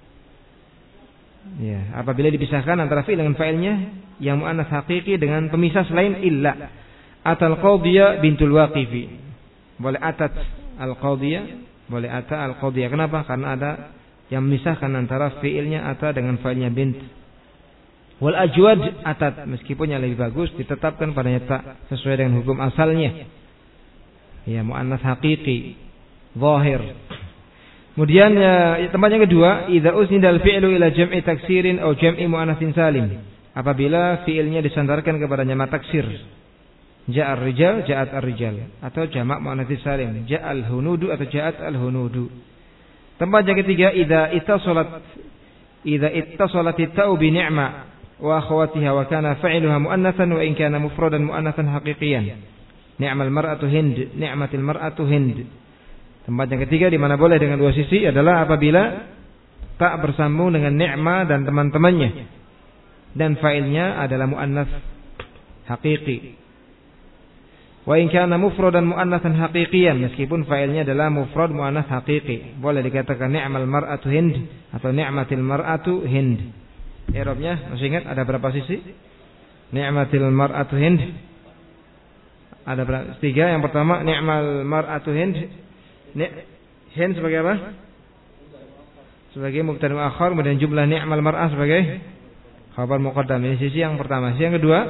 Ya, apabila dipisahkan antara fi'il dengan fa'ilnya yang muannats haqiqi dengan pemisah selain illa. Atal qadiyah bintul waqifi. Boleh atat al-qadiyah, boleh ata al-qadiyah. Kenapa? Karena ada yang memisahkan antara fi'ilnya ata dengan fa'ilnya bint. Wal ajwad atat, meskipun yang lebih bagus ditetapkan padanya ta sesuai dengan hukum asalnya. Ya, muannats haqiqi zahir. Kemudian tempat yang kedua, idza usnidal fi'lu ila jam'i taksirin atau jam'i muannatsin salim. Apabila fi'ilnya disandarkan kepada jamak taksir. Ja'ar rijal, ja'at ar-rijal, atau jamak muannatsin salim. Ja'al hunudu atau ja'at al-hunudu. Tempat yang ketiga, idza ittasalat at-ta'u bi ni'ma wa akhawatiha wa kana fa'iluha muannatsan wa in kana mufradan muannatsan haqiqiyan. Ni'mal mar'atu Hind, ni'matil mar'atu Hind. Tempat yang ketiga di mana boleh dengan dua sisi adalah apabila tak bersambung dengan ni'ma dan teman-temannya dan fa'ilnya adalah muannats haqiqi. Wa in kana mufradan muannatsan haqiqiyan, meskipun fa'ilnya adalah mufrad muannats haqiqi, boleh dikatakan ni'mal mar'atu Hind atau ni'matil mar'atu Hind. I'rabnya masih ingat ada berapa sisi? Ni'matil mar'atu Hind. Ada berapa? Tiga. Yang pertama ni'mal mar'atu Hind. Hind sebagai apa? Sebagai mubtada muakhar, kemudian jumlah ni'mal mar'ah sebagai khabar muqaddam. Ini sisi yang pertama. Sisi yang kedua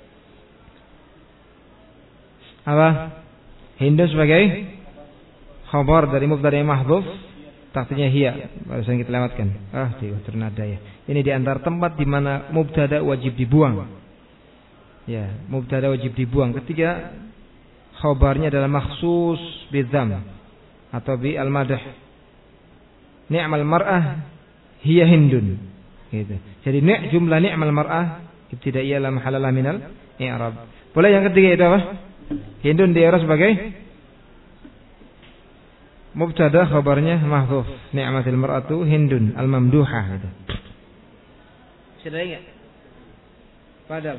apa? Hindun sebagai khabar dari mubtada mahdhuf, takdirnya hiya. Barusan kita lewatkan. Ternada ya. Ini di antara tempat di mana mubtada wajib dibuang. Ya, mubtada wajib dibuang. Ketiga, khabarnya adalah makhsus bidzam atau bi al-madh. Ni'mal mar'ah hiya hindun. Gitu. Jadi jumlah ni'mal mar'ah ibtidaiyah la mahalla minal i'rab. Boleh yang ketiga itu apa? Hindun di i'rab sebagai mubtada, khabarnya mahdzuf. Ni'matil mar'atu hindun al-mamduhah gitu. Sudah ingat? Padahal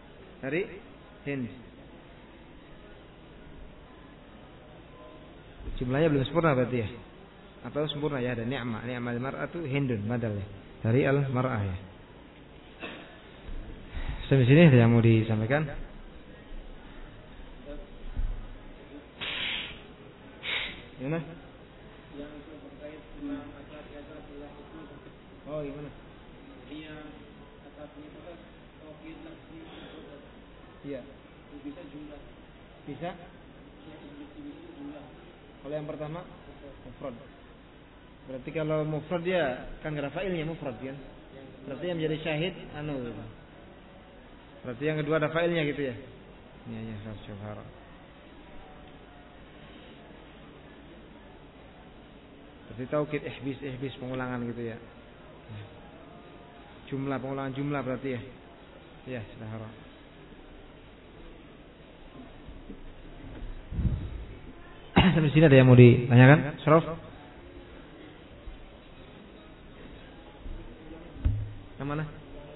dari Hind. Jumlahnya belum sempurna berarti ya. Atau sempurna ya, ada ni'mah. Ni'mal mar'atu hindun badalnya dari al-mar'ah ya. Sampai sini ada yang mau disampaikan? Gimana? Yang terkait dengan kata-kata telah itu. Oh, gimana? Dia kata-katanya itu kan tauhid lafzi. Iya. Bisa jumlah. Bisa? Jumlah. Kalau yang pertama mufrad. Berarti kalau mufrad dia kan enggak ada fa'ilnya mufrad kan? Berarti yang menjadi syahid Berarti yang kedua ada fa'ilnya gitu ya. Iya, syubhara. Berarti taukid ihbis pengulangan gitu ya. Jumlah pengulangan jumlah berarti ya. Ya, syubhara. Sampai sini ada yang mau ditanyakan? Syaraf? Yang mana?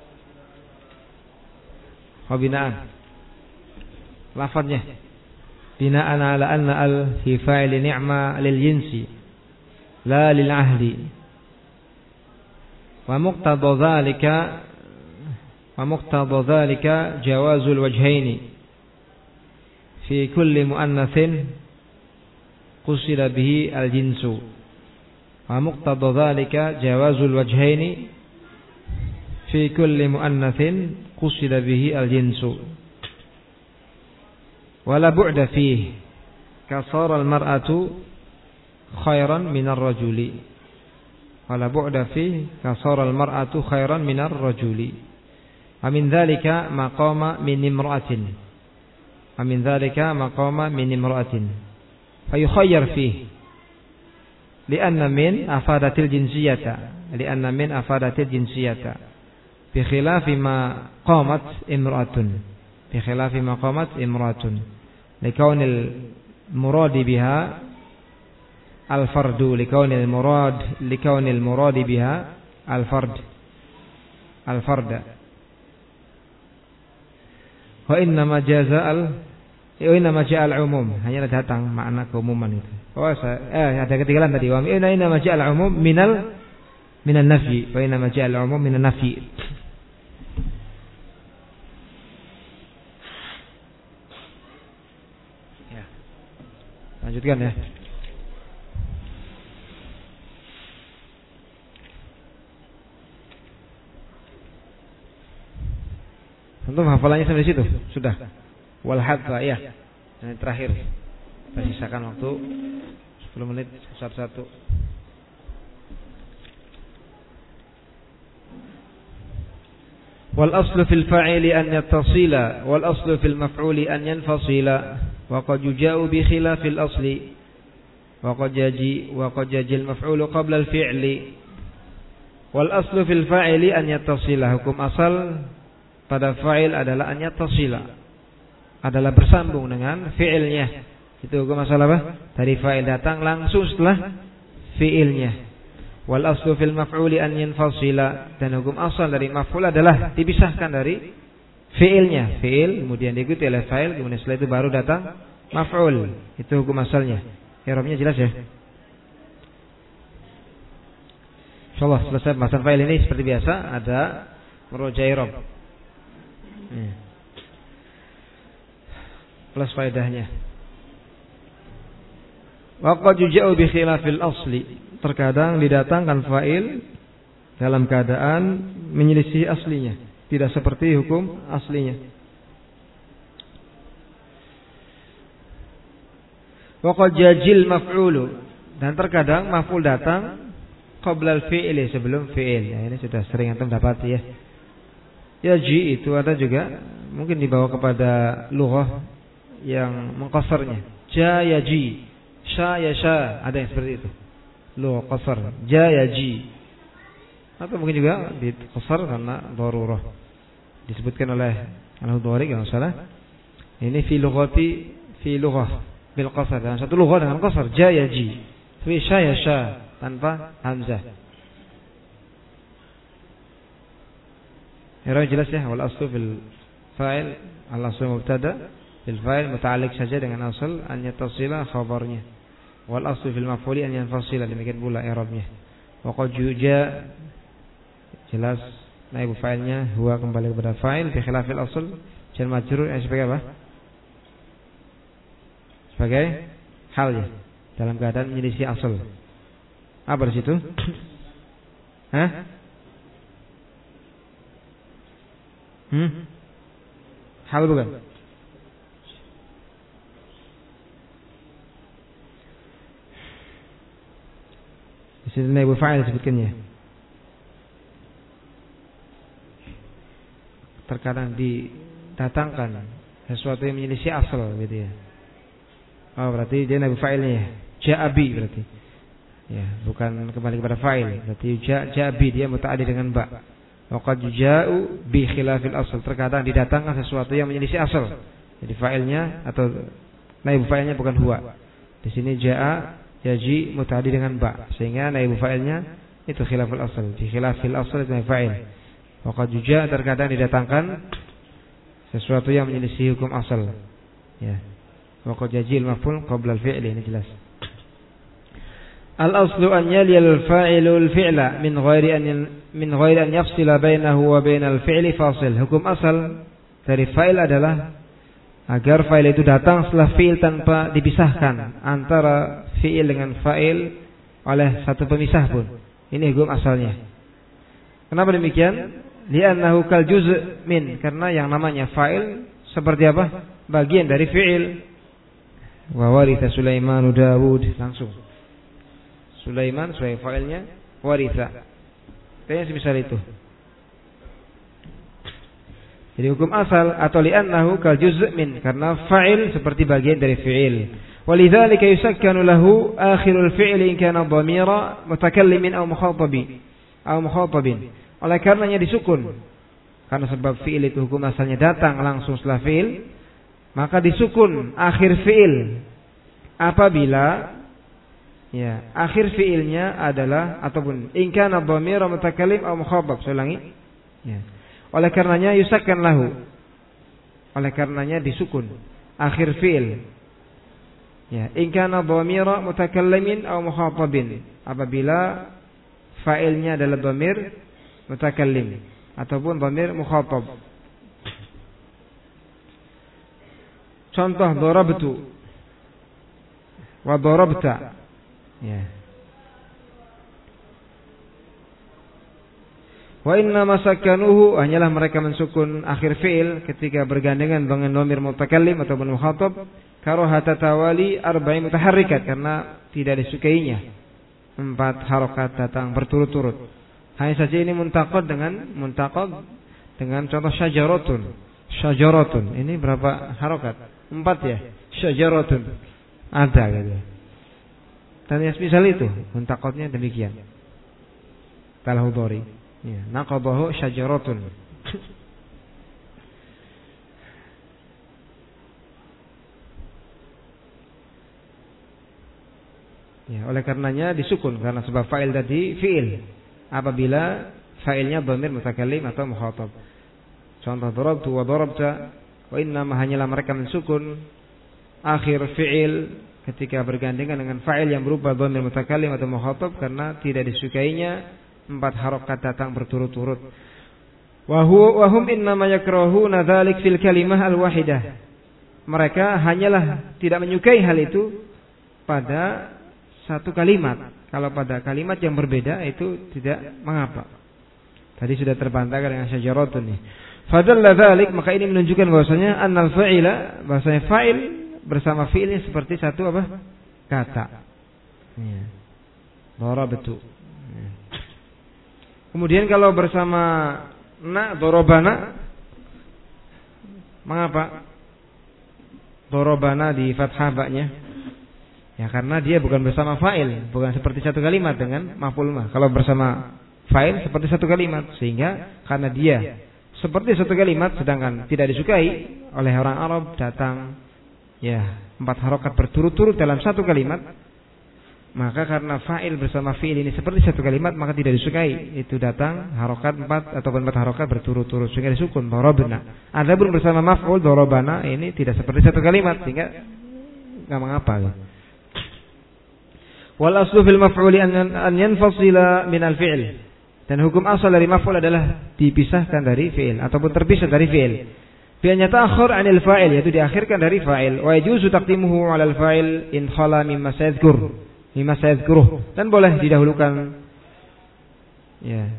Binaan. Lafadznya. Binaan ala anna al fi fa'il ni'ma lil jinsi la lil ahdi. Wa muqtada dhalika jawazul wajhaini fi kulli muannatsin qusida bihi al jinsu. Wa muqtada dhalika jawazul wajhaini fi kulli muannatsin qusida bihi al-jinsu wala bu'da fihi kasara al-mar'atu khairan min ar-rajuli wala bu'da fihi kasara al-mar'atu khairan min ar-rajuli wa min dhalika maqama min imra'atin fayukhayyar fihi li'anna min afadatil jinsiyata بخلاف ما قامت امرأة لكون المراد بها الفرد لكون المراد بها الفرد وإنما جاء العموم hanya datang makna keumuman itu. Ada ketinggalan tadi. Wa inna jaa al-umum minan nafyi wa inna jaa al-umum minan nafyi. Lanjutkan ya. Tentu hafalannya sampai situ sudah. Wal hadza ya. Yang terakhir. Kita sisakan waktu 10 menit satu-satu. Wal aslu fil fa'ili an yattasila wal aslu fil maf'uli an yanfasila. وقد يجاء بخلاف الأصل وقد يجي المفعول قبل الفعل والأصل في الفاعل أن يتصل. Hukum asal pada fa'il adalah an yattasila, adalah bersambung dengan fi'ilnya. Itu hukum asal apa? Dari fa'il datang langsung setelah fi'ilnya. Wal aslu fil maf'uli an yanfasila, dan hukum asal dari maf'ul adalah dipisahkan dari fi'ilnya. Fi'il kemudian diikuti oleh fa'il, kemudian setelah itu baru datang maf'ul. Itu hukum asalnya. I'rabnya jelas ya? Insyaallah selesai pembahasan fa'il ini seperti biasa ada murojaah i'rab. Plus faedahnya. Wa qad yuja'u bi khilafil asli. Terkadang didatangkan fa'il dalam keadaan menyelisih aslinya, tidak seperti hukum aslinya. Wa qad yajil maf'ulu, dan terkadang maf'ul datang qabla al-fi'li, sebelum fi'il. Ya, ini sudah sering antum dapat ya. Yaji itu ada juga mungkin dibawa kepada lughah yang mengqasarnya. Ja yaji, sya yasha, ada yang seperti itu. Lughah qasar, ja yaji. Atau mungkin juga diqasar karena darurah. Disebutkan oleh Al-Hudhari kalau salah. Ini fi lughah bil qasar, dan satu lughah dengan qasar, ja yaji. Fi sya yasha tanpa hamzah. Ini jelas ya. Wal aslu fil fa'il, al aslu mubtada bil fa'il muta'alliq saja dengan asal an yatasila khabarnya. Wal aslu fil maf'uli an yanfasila, demikian pula i'rabnya. Wa qad yuja, jelas naib fa'ilnya huwa kembali kepada fa'il bi khilafil asl, jar majrur sebagai apa? Sebagai hal ya, dalam keadaan menyelisih asal. Apa di situ? Hah? Hal bukan? Di situ naib fa'il disebutkannya. Terkadang didatangkan sesuatu yang menyelisih asal gitu ya. Oh, berarti dia naib fa'ilnya ya. Ja'abi berarti. Ya, bukan kembali kepada fa'il. Berarti ja'abi dia muta'addi dengan ba. Wa qad ja'u bi khilafil asl. Terkadang didatangkan sesuatu yang menyelisih asal. Jadi fa'ilnya atau naib fa'ilnya bukan huwa. Di sini ja'a yaji muta'addi dengan ba. Sehingga naib fa'ilnya itu khilaful asl. Di khilafil asl itu naib fa'il. Wa qad ja'a terkadang didatangkan sesuatu yang menyelisih hukum asal. Ya. Wa qad yajil maf'ul qabla al-fi'l, ini jelas. Al-aslu an yali al-fa'ilu al-fi'la min ghairi an yafsila bainahu wa bainal fi'li fasil. Hukum asal dari fa'il adalah agar fa'il itu datang setelah fi'il tanpa dipisahkan antara fi'il dengan fa'il oleh satu pemisah pun. Ini hukum asalnya. Kenapa demikian? Li'annahu kal juz' min, karena yang namanya fa'il seperti apa? Bagian dari fi'il. Wa waritha Sulaiman Dawud, langsung Sulaiman sebagai fa'ilnya, waritha. Kayaknya semisal itu. Jadi hukum asal atau li'annahu kal juz' min, karena fa'il seperti bagian dari fi'il. Walidzalika yusakkanu lahu akhirul fi'li in kana dhamira mutakallimin aw mukhatabin. Oleh karenanya disukun. Karena sebab fi'il itu hukum asalnya datang langsung setelah fi'il, maka disukun akhir fi'il apabila ya akhir fi'ilnya adalah ataupun in kana dhamira mutakallim aw mukhatab. Saya ulangi. Ya. Oleh karenanya yusakkan lahu. Oleh karenanya disukun akhir fi'il. Ya, in kana dhamira mutakallimin aw mukhatabin. Apabila fa'ilnya adalah dhamir mutakallim ataupun dhamir mukhatab. Contoh darabtu wa darabta. Ya. Wa inna masakkanuhu, hanyalah mereka mensukun akhir fi'il ketika bergandengan dengan dhamir mutakallim ataupun mukhatab karahata tawali arba'i mutaharrikat, karena tidak disukainya 4 harokat datang berturut-turut. Hanya saja ini muntaqad dengan contoh syajaratun. Ini berapa harokat? 4 ya. Syajaratun ada gitu. Dan yang misal itu muntaqadnya demikian. Talhudhari. Ya, naqadahu syajaratun. Ya, oleh karenanya disukun karena sebab fa'il tadi fi'il. Apabila fa'ilnya dhamir mutakallim atau mukhatab. Contoh darabtu wa darabta, wa inna hanyalah mereka mensukun akhir fi'il ketika bergandengan dengan fa'il yang berupa dhamir mutakallim atau mukhatab karena tidak disukainya 4 harokat datang berturut-turut. Wa hum innama yakrahuna dzalik fil kalimah al-wahidah. Mereka hanyalah tidak menyukai hal itu pada satu kalimat. Kalau pada kalimat yang berbeda itu tidak mengapa. Tadi sudah terbantahkan dengan syajaratun nih. Fadalla dzalik, maka ini menunjukkan bahwasanya annal fa'ila, bahwasanya fa'il bersama fi'ilnya seperti satu apa? Kata. Ya. Darabtu. Ya. Kemudian kalau bersama darabana, mengapa darabana di fathah ba-nya? Ya karena dia bukan bersama fa'il, bukan seperti satu kalimat dengan maf'ul ma. Kalau bersama fa'il seperti satu kalimat, sehingga karena dia seperti satu kalimat sedangkan tidak disukai oleh orang Arab datang ya 4 harokat berturut-turut dalam satu kalimat, maka karena fa'il bersama fi'il ini seperti satu kalimat maka tidak disukai itu datang harokat 4 ataupun 4 harokat berturut-turut sehingga disukun darabna. Adapun bersama maf'ul darabana ini tidak seperti satu kalimat sehingga enggak mengapa. Wal aslu fil maf'uli an yanfasila min al-fi'l. Dan hukum asal dari maf'ul adalah dipisahkan dari fi'il ataupun terpisah dari fi'il. Bi an yata'akhkhar 'anil fa'il, yaitu diakhirkan dari fa'il. Wa yajuzu taqdimuhu 'alal fa'il in khala mimma sayadhkuruh. Dan boleh didahulukan ya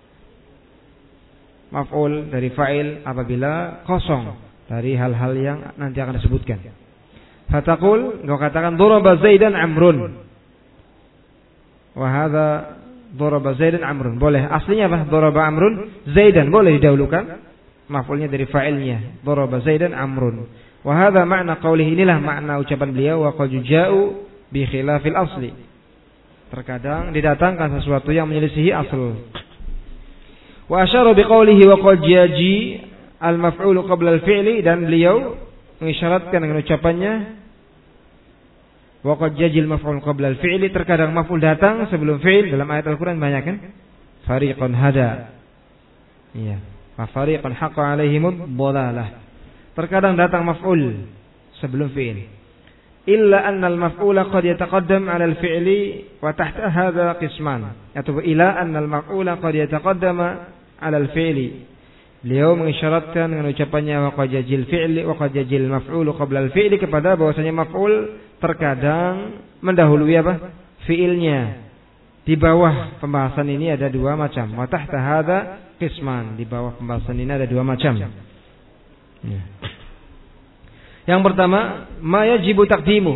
maf'ul dari fa'il apabila kosong dari hal-hal yang nanti akan disebutkan. Fataqul, engkau katakan daraba Zaidan Amrun. Wa hadza daraba Zaidan Amrun. Boleh. Aslinya apa? Daraba Amrun Zaidan. Boleh didahulukan maf'ulnya dari fa'ilnya. Daraba Zaidan Amrun. Wa hadza ma'na qawlihi, inilah makna ucapan beliau, wa qad ja'u bi khilafil asli. Terkadang didatangkan sesuatu yang menyelisihi asal. Wa asyara bi qawlihi wa qad yaji al-maf'ulu qabla al-fi'li, dan beliau mengisyaratkan dengan ucapannya wa qad yaji al-maf'ul qabla al-fi'li, terkadang maf'ul datang sebelum fi'il. Dalam ayat Al-Qur'an banyak kan? Fariqan hada. Iya. Wa fariqan haqqa 'alaihimud dhalalah. Terkadang datang maf'ul sebelum fi'il. Illa anna al-maf'ula qad yataqaddam 'ala al-fi'li wa tahta hadha qisman. Atau ila anna al-maf'ula qad yataqaddama 'ala al-fi'li. Beliau mengisyaratkan dengan ucapannya wa qad yajil fi'li wa qad yajil maf'ulu qabla al-fi'li kepada bahwasanya maf'ul terkadang mendahului apa? Fi'ilnya. Di bawah pembahasan ini ada dua macam. Wa tahta hadza qisman. Di bawah pembahasan ini ada dua macam. Ya. Yang pertama, ma yajibu taqdimu.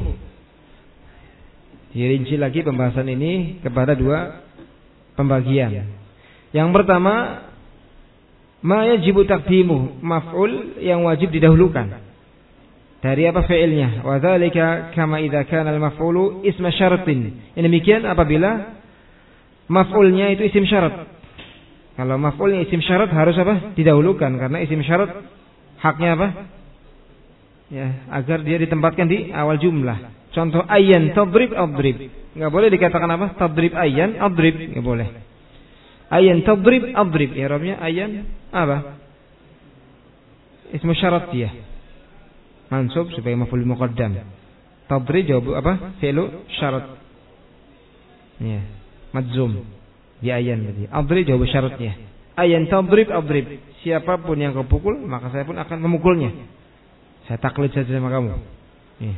Dirinci lagi pembahasan ini kepada dua pembagian. Yang pertama, ma yajibu taqdimu, maf'ul yang wajib didahulukan. Dari apa fi'ilnya? Wa dzalika kama idza kana al-maf'ulu isma syartin. Ini demikian apabila maf'ulnya itu isim syarat. Kalau maf'ulnya isim syarat harus apa? Didahulukan, karena isim syarat haknya apa? Ya, agar dia ditempatkan di awal jumlah. Contoh ayyan tadrib adrib. Enggak boleh dikatakan apa? Tadrib ayyan adrib, enggak boleh. Ayyan tadrib adrib. I'rabnya ayyan apa? Ismu syarat dia. Mansub sebagai maf'ul muqaddam. Tadrib jawab apa? Fi'lu syarat. Ya, madzum. Di ayyan berarti. Adrib jawab syaratnya. Ayyan tadrib adrib. Siapapun yang kau pukul, maka saya pun akan memukulnya. Saya taklid saja sama kamu. Ya.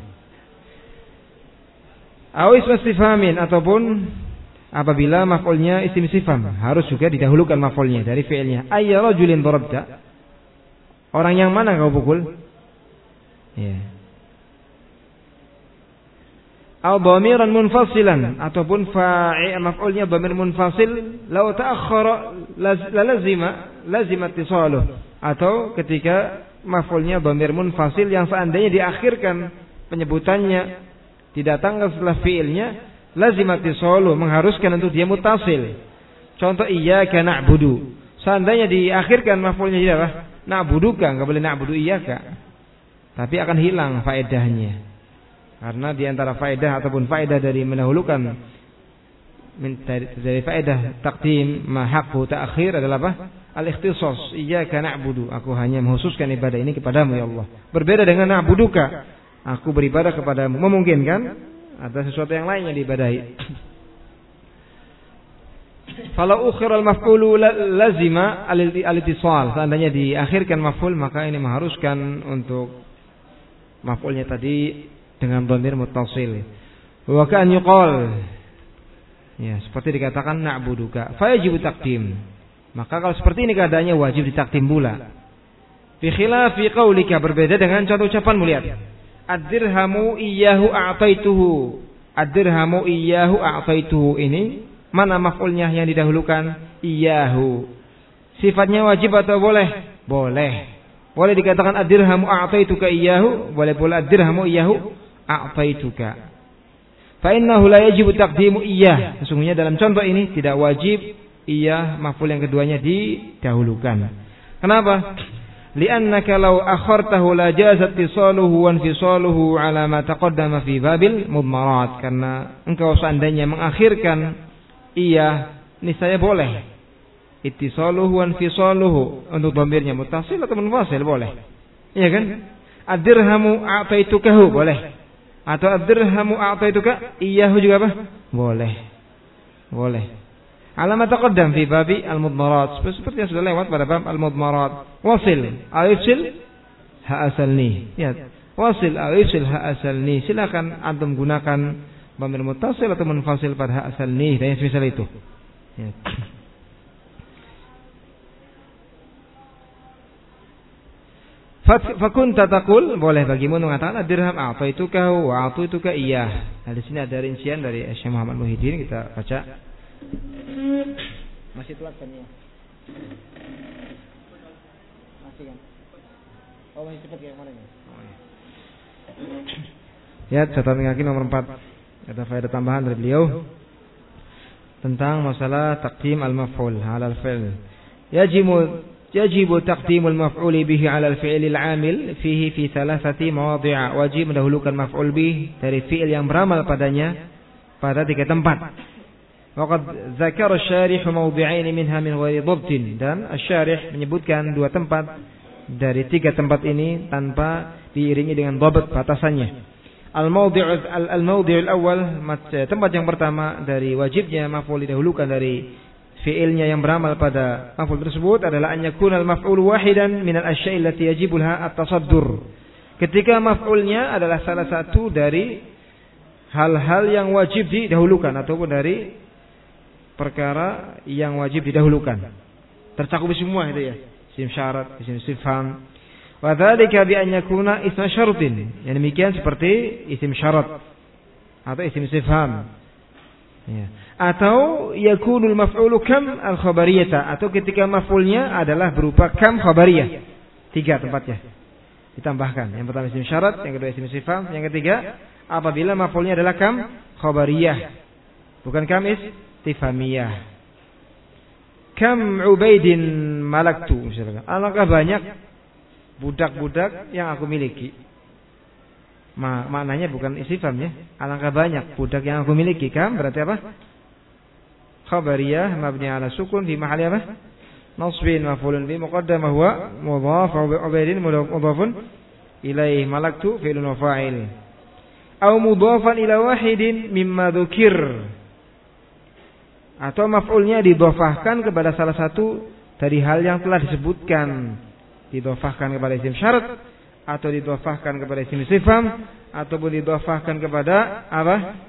Awis wastifhamin, ataupun apabila maf'ulnya isim sifam, harus juga didahulukan maf'ulnya dari fi'ilnya. Ayya rajulin darabta. Orang yang mana kau pukul? Ya. Aw dhamiran munfasilan, ataupun maf'ulnya dhamir munfasil, law ta'akhkhara lazima ittisaluh. Atau ketika maf'ulnya dhamir munfasil yang seandainya diakhirkan penyebutannya didatangkan setelah fi'ilnya, lazimat tisolu, mengharuskan untuk dia mutasil. Contoh iyyaka na'budu, seandainya diakhirkan maf'ulnya jadi apa? Na'buduka, enggak boleh na'budu iyyaka, tapi akan hilang faedahnya. Karena di antara faedah ataupun faedah dari mendahulukan dari faedah taqdim ma haqqu ta'khir adalah apa? Al-ikhtisas. Iyyaka na'budu, aku hanya menghususkan ibadah ini kepadamu ya Allah. Berbeda dengan na'buduka, aku beribadah kepadamu. Memungkinkan ada sesuatu yang lain yang diibadahi. Kalau ukhira al-maf'ulu lazima al-ittisal. Seandainya diakhirkan maf'ul, maka ini mengharuskan untuk maf'ulnya tadi dengan dhamir muttasil. Wa kan yuqal, ya, seperti dikatakan na'buduka, fa yajibu taqdim. Maka kalau seperti ini keadaannya wajib ditakdim pula. Fi khilafi qaulika, berbeda dengan contoh ucapanmu, lihat. Ad-dirhamu iyyahu a'taituhu. Ad-dirhamu iyyahu a'taituhu, ini mana maf'ulnya yang didahulukan? Iyyahu. Sifatnya wajib atau boleh? Boleh. Boleh dikatakan ad-dirhamu a'taituka iyyahu, boleh pula ad-dirhamu iyyahu a'taituka. Fa innahu la yajibu taqdimu iyyah. Sesungguhnya dalam contoh ini tidak wajib iya maf'ul yang keduanya didahulukan. Kenapa? Li'annaka law akhartahu la jazat tisaluhu wa infisaluhu ala ma taqaddama fi babil mudmarat. Karena engkau seandainya mengakhirkan iya, niscaya boleh. Ittisaluhu wa infisaluhu, untuk dhamirnya muttasil atau munfasil boleh. Iya kan? Ad-dirhamu a'taitukahu boleh. Atau ad-dirhamu a'taituka iyyahu juga apa? Boleh. Alamat taqaddam fi babi al-mudmarat. Seperti yang sudah lewat pada bab al-mudmarat. Wasil, aisil, ha asalni. Ya. Wasil, aisil, ha asalni. Silakan antum gunakan dhamir muttasil atau munfasil pada ha asalni dan yang semisal itu. Ya. Fakunta taqul, boleh bagimu mengatakan dirham a'taituka wa a'taituka iyyah. Nah, di sini ada rincian dari Syekh Muhammad Muhyiddin, kita baca. Masih telat kan ya? Masih kan? Oh, masih cepat kayak kemarin ya? Oh, ya. Ya, catatan kaki nomor 4. Ada faedah tambahan dari beliau tentang masalah taqdim al-maf'ul 'ala al-fi'l. Yajibu taqdimul maf'uli bihi 'ala al-fi'lil 'amil fihi fi thalathati mawadhi'. Wajib mendahulukan maf'ul bih dari fi'il yang beramal padanya pada 3 tempat. Waqad dzakara asy-syarih mawdi'ain minha min ghairi dhabtin, dan asy-syarih menyebutkan 2 tempat dari 3 tempat ini tanpa diiringi dengan dhabt batasannya. Al-mawdi'ul awwal, tempat yang pertama dari wajibnya maf'ul didahulukan dari fi'ilnya yang beramal pada maf'ul tersebut adalah an yakuna al-maf'ul wahidan min al-asya'i allati yajibu laha at-tasaddur. Ketika maf'ulnya adalah salah satu dari hal-hal yang wajib didahulukan ataupun dari perkara yang wajib didahulukan. Tercakup semua itu ya. Isim syarat, isim istifham. Wa dzalika bi an yakuna isma syartin. Yang demikian seperti isim syarat atau isim istifham. Ya. Atau yakunul maf'ulu kam al-khabariyata, atau ketika maf'ulnya adalah berupa kam khabariyah. 3 tempatnya ditambahkan. Yang pertama isim syarat, yang kedua isim istifham, yang ketiga apabila maf'ulnya adalah kam khabariyah, bukan kam istifhamiyah. Kam ubaidin malaktu, misalkan. Alangkah banyak budak-budak yang aku miliki. Maknanya bukan istifham ya. Alangkah banyak budak yang aku miliki. Kam berarti apa? Khabariyah mabni ala sukun di mahalli apa? Nasbin maf'ulun bi muqaddamah huwa mudhaf ubaidin mudhafun ilaih, malaktu fi'lun wa fa'il. Aw mudhafan ila wahidin mimma dzukir. Atau maf'ulnya didhofahkan kepada salah satu dari hal yang telah disebutkan. Didhofahkan kepada isim syarat, atau didhofahkan kepada isim istifham, ataupun didhofahkan kepada apa?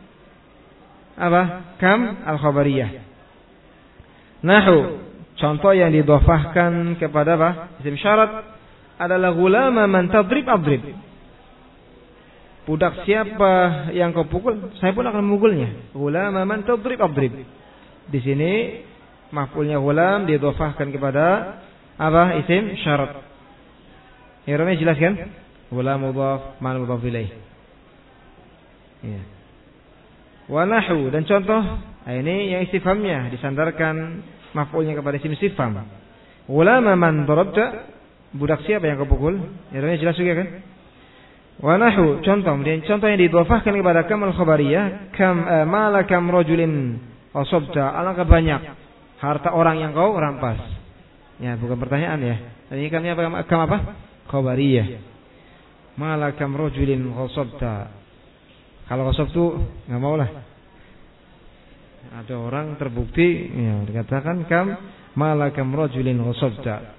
Kam al-khabariyah. Nahu, contoh yang didhofahkan kepada apa? Isim syarat adalah ghulama man tadrib adrib. Budak siapa yang kau pukul, saya pun akan memukulnya. Ghulama man tadrib adrib. Di sini maf'ulnya ghulam didhofahkan kepada apa? Isim syarat. Irama jelas kan? Ghulam mudhaf, man mudhaf ilaih. Ya. Wa nahu, dan contoh ini yang istifhamnya disandarkan maf'ulnya kepada isim istifham. Ghulama man darabta, budak siapa yang kau pukul? Irama jelas juga kan? Wa nahu, contoh yang didhofahkan kepada kam al-khabariyah, kam mala kam rajulin asabta, alangkah banyak harta orang yang kau rampas. Ya, bukan pertanyaan ya. Ini kamnya apa? Kam apa? Khabariyah. Mala kam rajulin asabta. Kalau asabtu enggak maulah. Ada orang terbukti ya dikatakan kam mala kam rajulin asabta.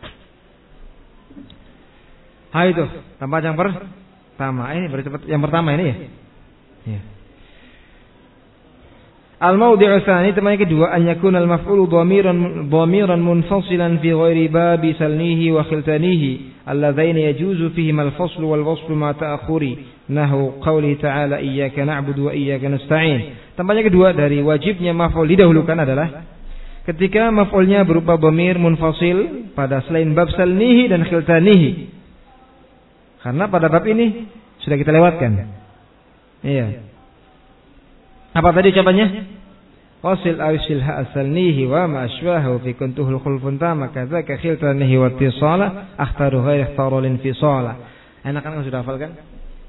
Hai itu, tempat yang pertama. Ini berarti yang pertama ini ya. Ya. Al-mawdi'u tsani, tempat yang kedua, an yakuna al-maf'ulu dhamiran munfasilan fi ghairi babi salnihi wa khiltanihi alladzaini yajuzu fihima al-faslu wal waslu ma ta'akhuri nahu qouli ta'ala iyyaka na'budu wa iyyaka nasta'in. Tempat yang kedua dari wajibnya maf'ul didahulukan adalah ketika maf'ulnya berupa dhamir munfasil pada selain bab salnihi dan khiltanihi. Karena pada bab ini sudah kita lewatkan. Iya. Apa tadi ucapannya? Wasil awsil ha asalnihi wa ma ashbahu fi kuntuhul khulfun tama kadzaka khiltanihi wa ittisala akhtaru ghairi ikhtarul infisala. Enak kan sudah hafal kan?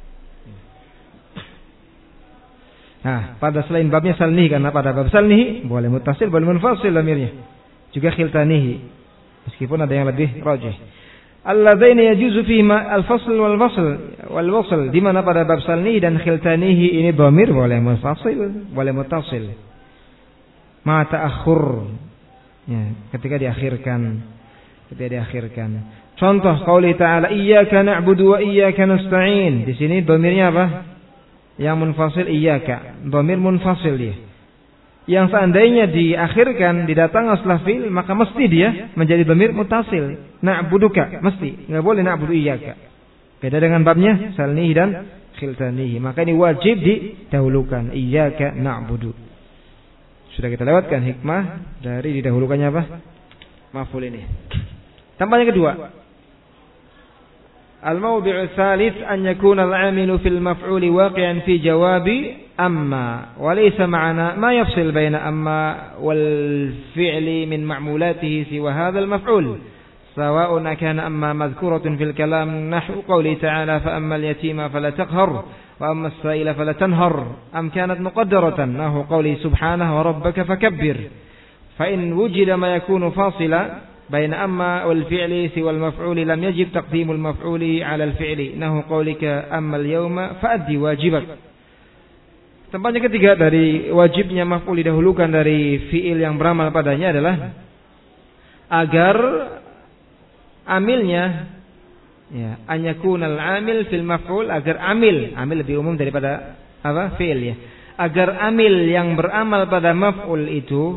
Nah, pada selain babnya salnihi, karena pada bab salnihi boleh muttasil boleh munfasil dhamirnya. Juga khiltanihi. Meskipun ada yang lebih rajih. Alladzaini yajuzu fihima al-fasl wal wasl wal wasl, di mana pada bab salnihi dan khiltanihi ini dhamir boleh muttasil, boleh muttasil. Ma ta'akhur. Ya, ketika diakhirkan. Contoh qauli ta'ala iyyaka na'budu wa iyyaka nasta'in. Di sini dhamirnya apa? Yang munfasil iyyaka, dhamir munfasil dia. Yang seandainya diakhirkan didatang setelah fi'il, maka mesti dia menjadi dhamir muttasil. Na'buduka, mesti. Enggak boleh na'budu iyyaka. Beda dengan babnya salnihi dan khiltanihi. Maka ini wajib didahulukan. Iyyaka na'budu. Sudah kita lewatkan hikmah dari didahulukannya apa? Maf'ul ini. Tambah yang kedua. Al-mawdi'u tsalits an yakuna al-'amilu fil maf'uli waqi'an fi jawabi amma wa laysa ma'ana ma yafsil baina amma wal fi'li min ma'mulatihi siwa hadzal maf'ul sawa'un kana amma madhkuratun fil kalam nahwu qouli ta'ala fa ammal yatima fala taqhar wa ammas sa'ila fala tanhar am kanat muqaddaratan nahwu qouli subhanahu wa rabbaka fakabbir fa in wujida ma yakunu fasila بين أما والفعل سوى المفعول لم يجب تقديم المفعول على الفعل نحو قولك أما اليوم فأدي واجبك. Tempatnya ketiga dari wajibnya maf'ul didahulukan dari fi'il yang beramal padanya adalah agar amilnya an yakunal amil fil maf'ul, agar amil lebih umum daripada apa fi'il ya. Agar amil yang beramal pada maf'ul itu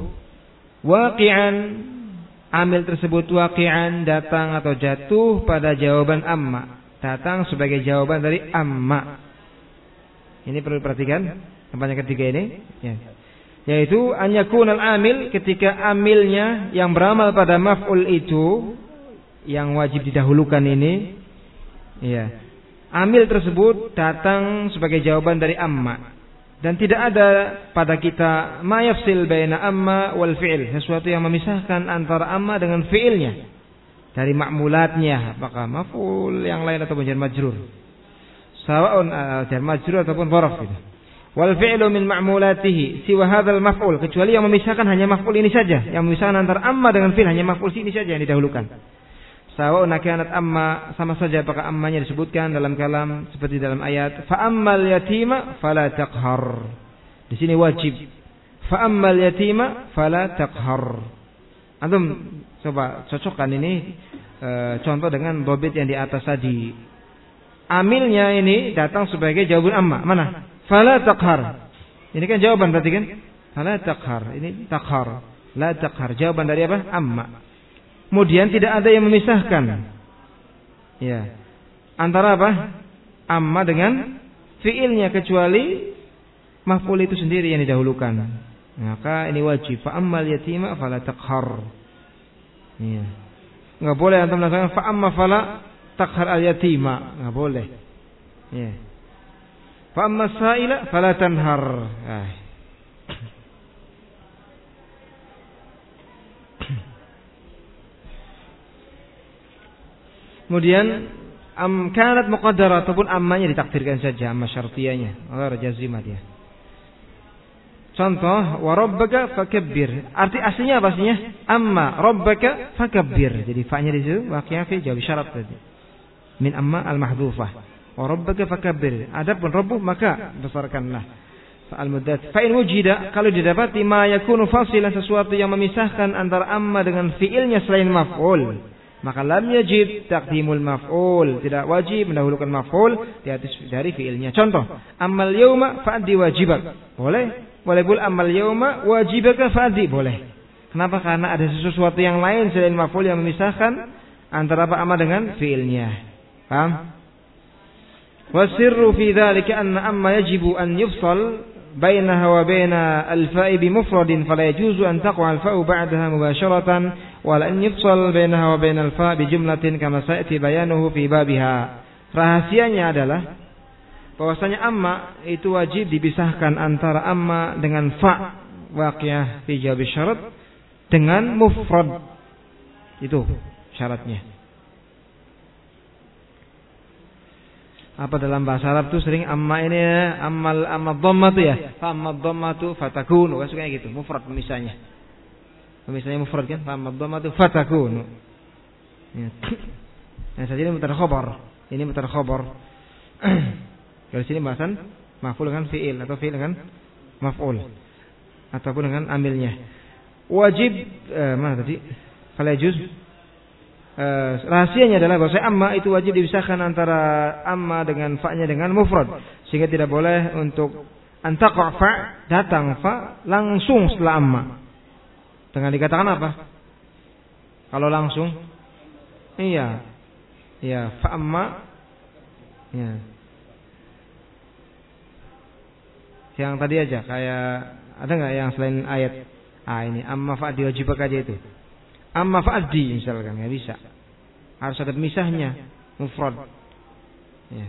waqi'an, amil tersebut waqi'an, datang atau jatuh pada jawaban amma, datang sebagai jawaban dari amma. Ini perlu diperhatikan tempatnya ketiga ini ya. Yaitu an yakunal amil, ketika amilnya yang beramal pada maf'ul itu yang wajib didahulukan ini ya, amil tersebut datang sebagai jawaban dari amma. Dan tidak ada pada kita ma yafsil baina amma wal fi'il, sesuatu yang memisahkan antara amma dengan fi'ilnya dari ma'mulatnya, apakah maf'ul yang lain ataupun jar majrur. Sawa'un jar majrur ataupun dharaf gitu. Wal fi'lu min ma'mulatihi siwa hadzal maf'ul, kecuali yang memisahkan hanya maf'ul ini saja, yang memisahkan antara amma dengan fi'il hanya maf'ul ini saja yang didahulukan. Sawa'un kanat amma, sama saja apakah ammanya disebutkan dalam kalam seperti dalam ayat fa ammal yatima fala taqhar. Di sini wajib fa ammal yatima fala taqhar. Antum coba cocokkan ini contoh dengan dhabit yang di atas tadi. Amilnya ini datang sebagai jawaban amma. Mana? Fala taqhar. Ini kan jawaban berarti kan? Fala taqhar. Ini taqhar. La taqhar. Jawaban dari apa? Amma. Kemudian tidak ada yang memisahkan ya antara apa? Amma dengan fiilnya, kecuali maf'ul itu sendiri yang didahulukan. Maka ini wajib. Fa ammal yatima fala taqhar. Ya. Enggak boleh antum mengatakan fa amma fala taqhar al yatima, enggak boleh. Ya. Fa amma sa'ila fala tanhar. Kemudian kanat muqaddarah ataupun ammanya ditakdirkan saja, amma syartiyahnya, ghair jazimah dia. Contoh wa rabbaka fakabbir. Arti aslinya apa aslinya? Amma rabbaka fakabbir. Jadi fa-nya di situ waqi'ah fi jawab syarat tadi. Min amma al-mahdhufah. Wa rabbaka fakabbir. Adapun rabbuh maka besarkanlah. Al-muddat. Fa in wujida, kalau didapati ma yakunu fasilan, sesuatu yang memisahkan antara amma dengan fiilnya selain maf'ul, maka lam yajib taqdimul maf'ul, tidak wajib mendahulukan maf'ul di atas dari fiilnya. Contoh, ammal yauma fa'di wajibak. Boleh pula ammal yauma wajibaka fa'di, boleh. Kenapa? Karena ada sesuatu yang lain selain maf'ul yang memisahkan antara apa amma dengan fiilnya. Paham? Wasirru fi dzalika anna amma yajibu an yufsal bainaha wa baina al-fa'i bi mufradin fala yajuzu an taqwa al-fa'u ba'daha mubasharatan wa la an yufsal bainaha wa baina al-fa' bi jumlatin kama sa'ati bayanuhu fi babiha. Rahasianya adalah bahwasanya amma itu wajib dipisahkan antara amma dengan fa' waqi'ah fi jawab syarat dengan mufrad. Itu syaratnya. Apa dalam bahasa Arab tuh sering amma ini ya, amma dhammatu ya. Fa amma dhammatu fatakunu, kan suka gitu, mufrad pemisahnya. Pemisahnya mufrad kan, fa amma dhammatu fatakunu. Ya. Nah, saja ini mutar khabar. Ini mutar khabar. Dari sini bahasan maf'ul dengan fi'il atau fi'il dengan maf'ul ataupun dengan amilnya. Wajib mana tadi? Fala yajuz. Rahasianya adalah bahwa amma itu wajib dipisahkan antara amma dengan fa'nya dengan mufrad, sehingga tidak boleh untuk antaqa fa, datang fa langsung setelah amma. Dengan dikatakan apa? Kalau langsung iya fa amma ya. Yang tadi aja kayak ada enggak yang selain ayat ini amma fa diwajibkan aja itu. Amma fa'addi misalkan nggak bisa, harus ada pemisahnya mufrad. Ya.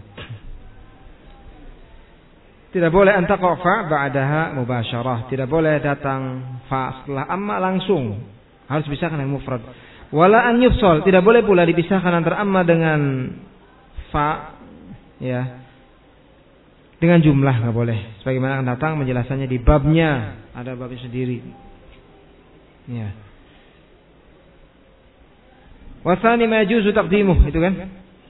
Tidak boleh antaqa fa ba'daha mubasyarah, tidak boleh datang fa setelah amma langsung, harus dipisahkan dengan mufrad. Wala an yufsal, tidak boleh pula dipisahkan antara amma dengan fa, ya, dengan jumlah nggak boleh. Sebagaimana akan datang menjelasannya di babnya, ada babnya sendiri. Ya. Wasani ma yajuzu taqdimuhu, itu kan?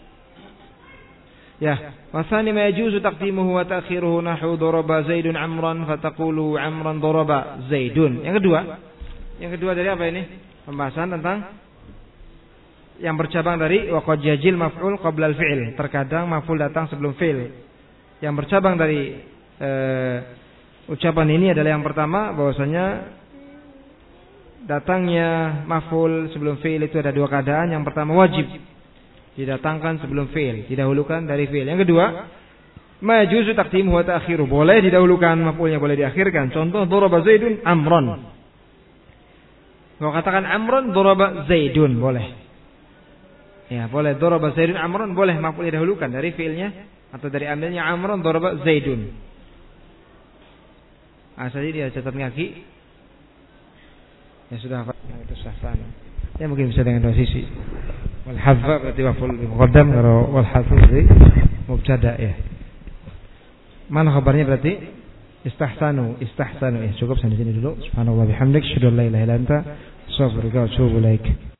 Ya, wasani ma yajuzu taqdimuhu wa ta'khiruhu nahwu daraba Zaidun Amran fataqulu Amran daraba Zaidun. Yang kedua dari apa ini? Pembahasan tentang yang bercabang dari wa qad yajil maf'ul qabla al-fi'l. Terkadang maf'ul datang sebelum fi'il. Yang bercabang dari ucapan ini adalah yang pertama bahwasanya datangnya maf'ul sebelum fi'il itu ada dua keadaan. Yang pertama wajib didatangkan sebelum fi'il, didahulukan dari fi'il. Yang kedua, ma yajuzu taqdimuhu wa ta'khiruhu, boleh didahulukan maf'ulnya, boleh diakhirkan. Contoh daraba Zaidun Amran. Kalau katakan Amran daraba Zaidun boleh. Ya, boleh daraba Zaidun Amran boleh maf'ulnya didahulukan dari fi'ilnya atau dari amilnya Amran daraba Zaidun. Asal dia catat kaki. Ya sudah, itu sah. Ya mungkin bisa dengan dua sisi. Wal hadza berarti maf'ul muqaddam, kalau wal hadza berarti mubtada ya. Mana khabarnya berarti istahsanu ya. Cukup sampai sini dulu. Subhanallah bihamdik, asyhadu an la ilaha illa anta, astaghfiruka wa atubu ilaik.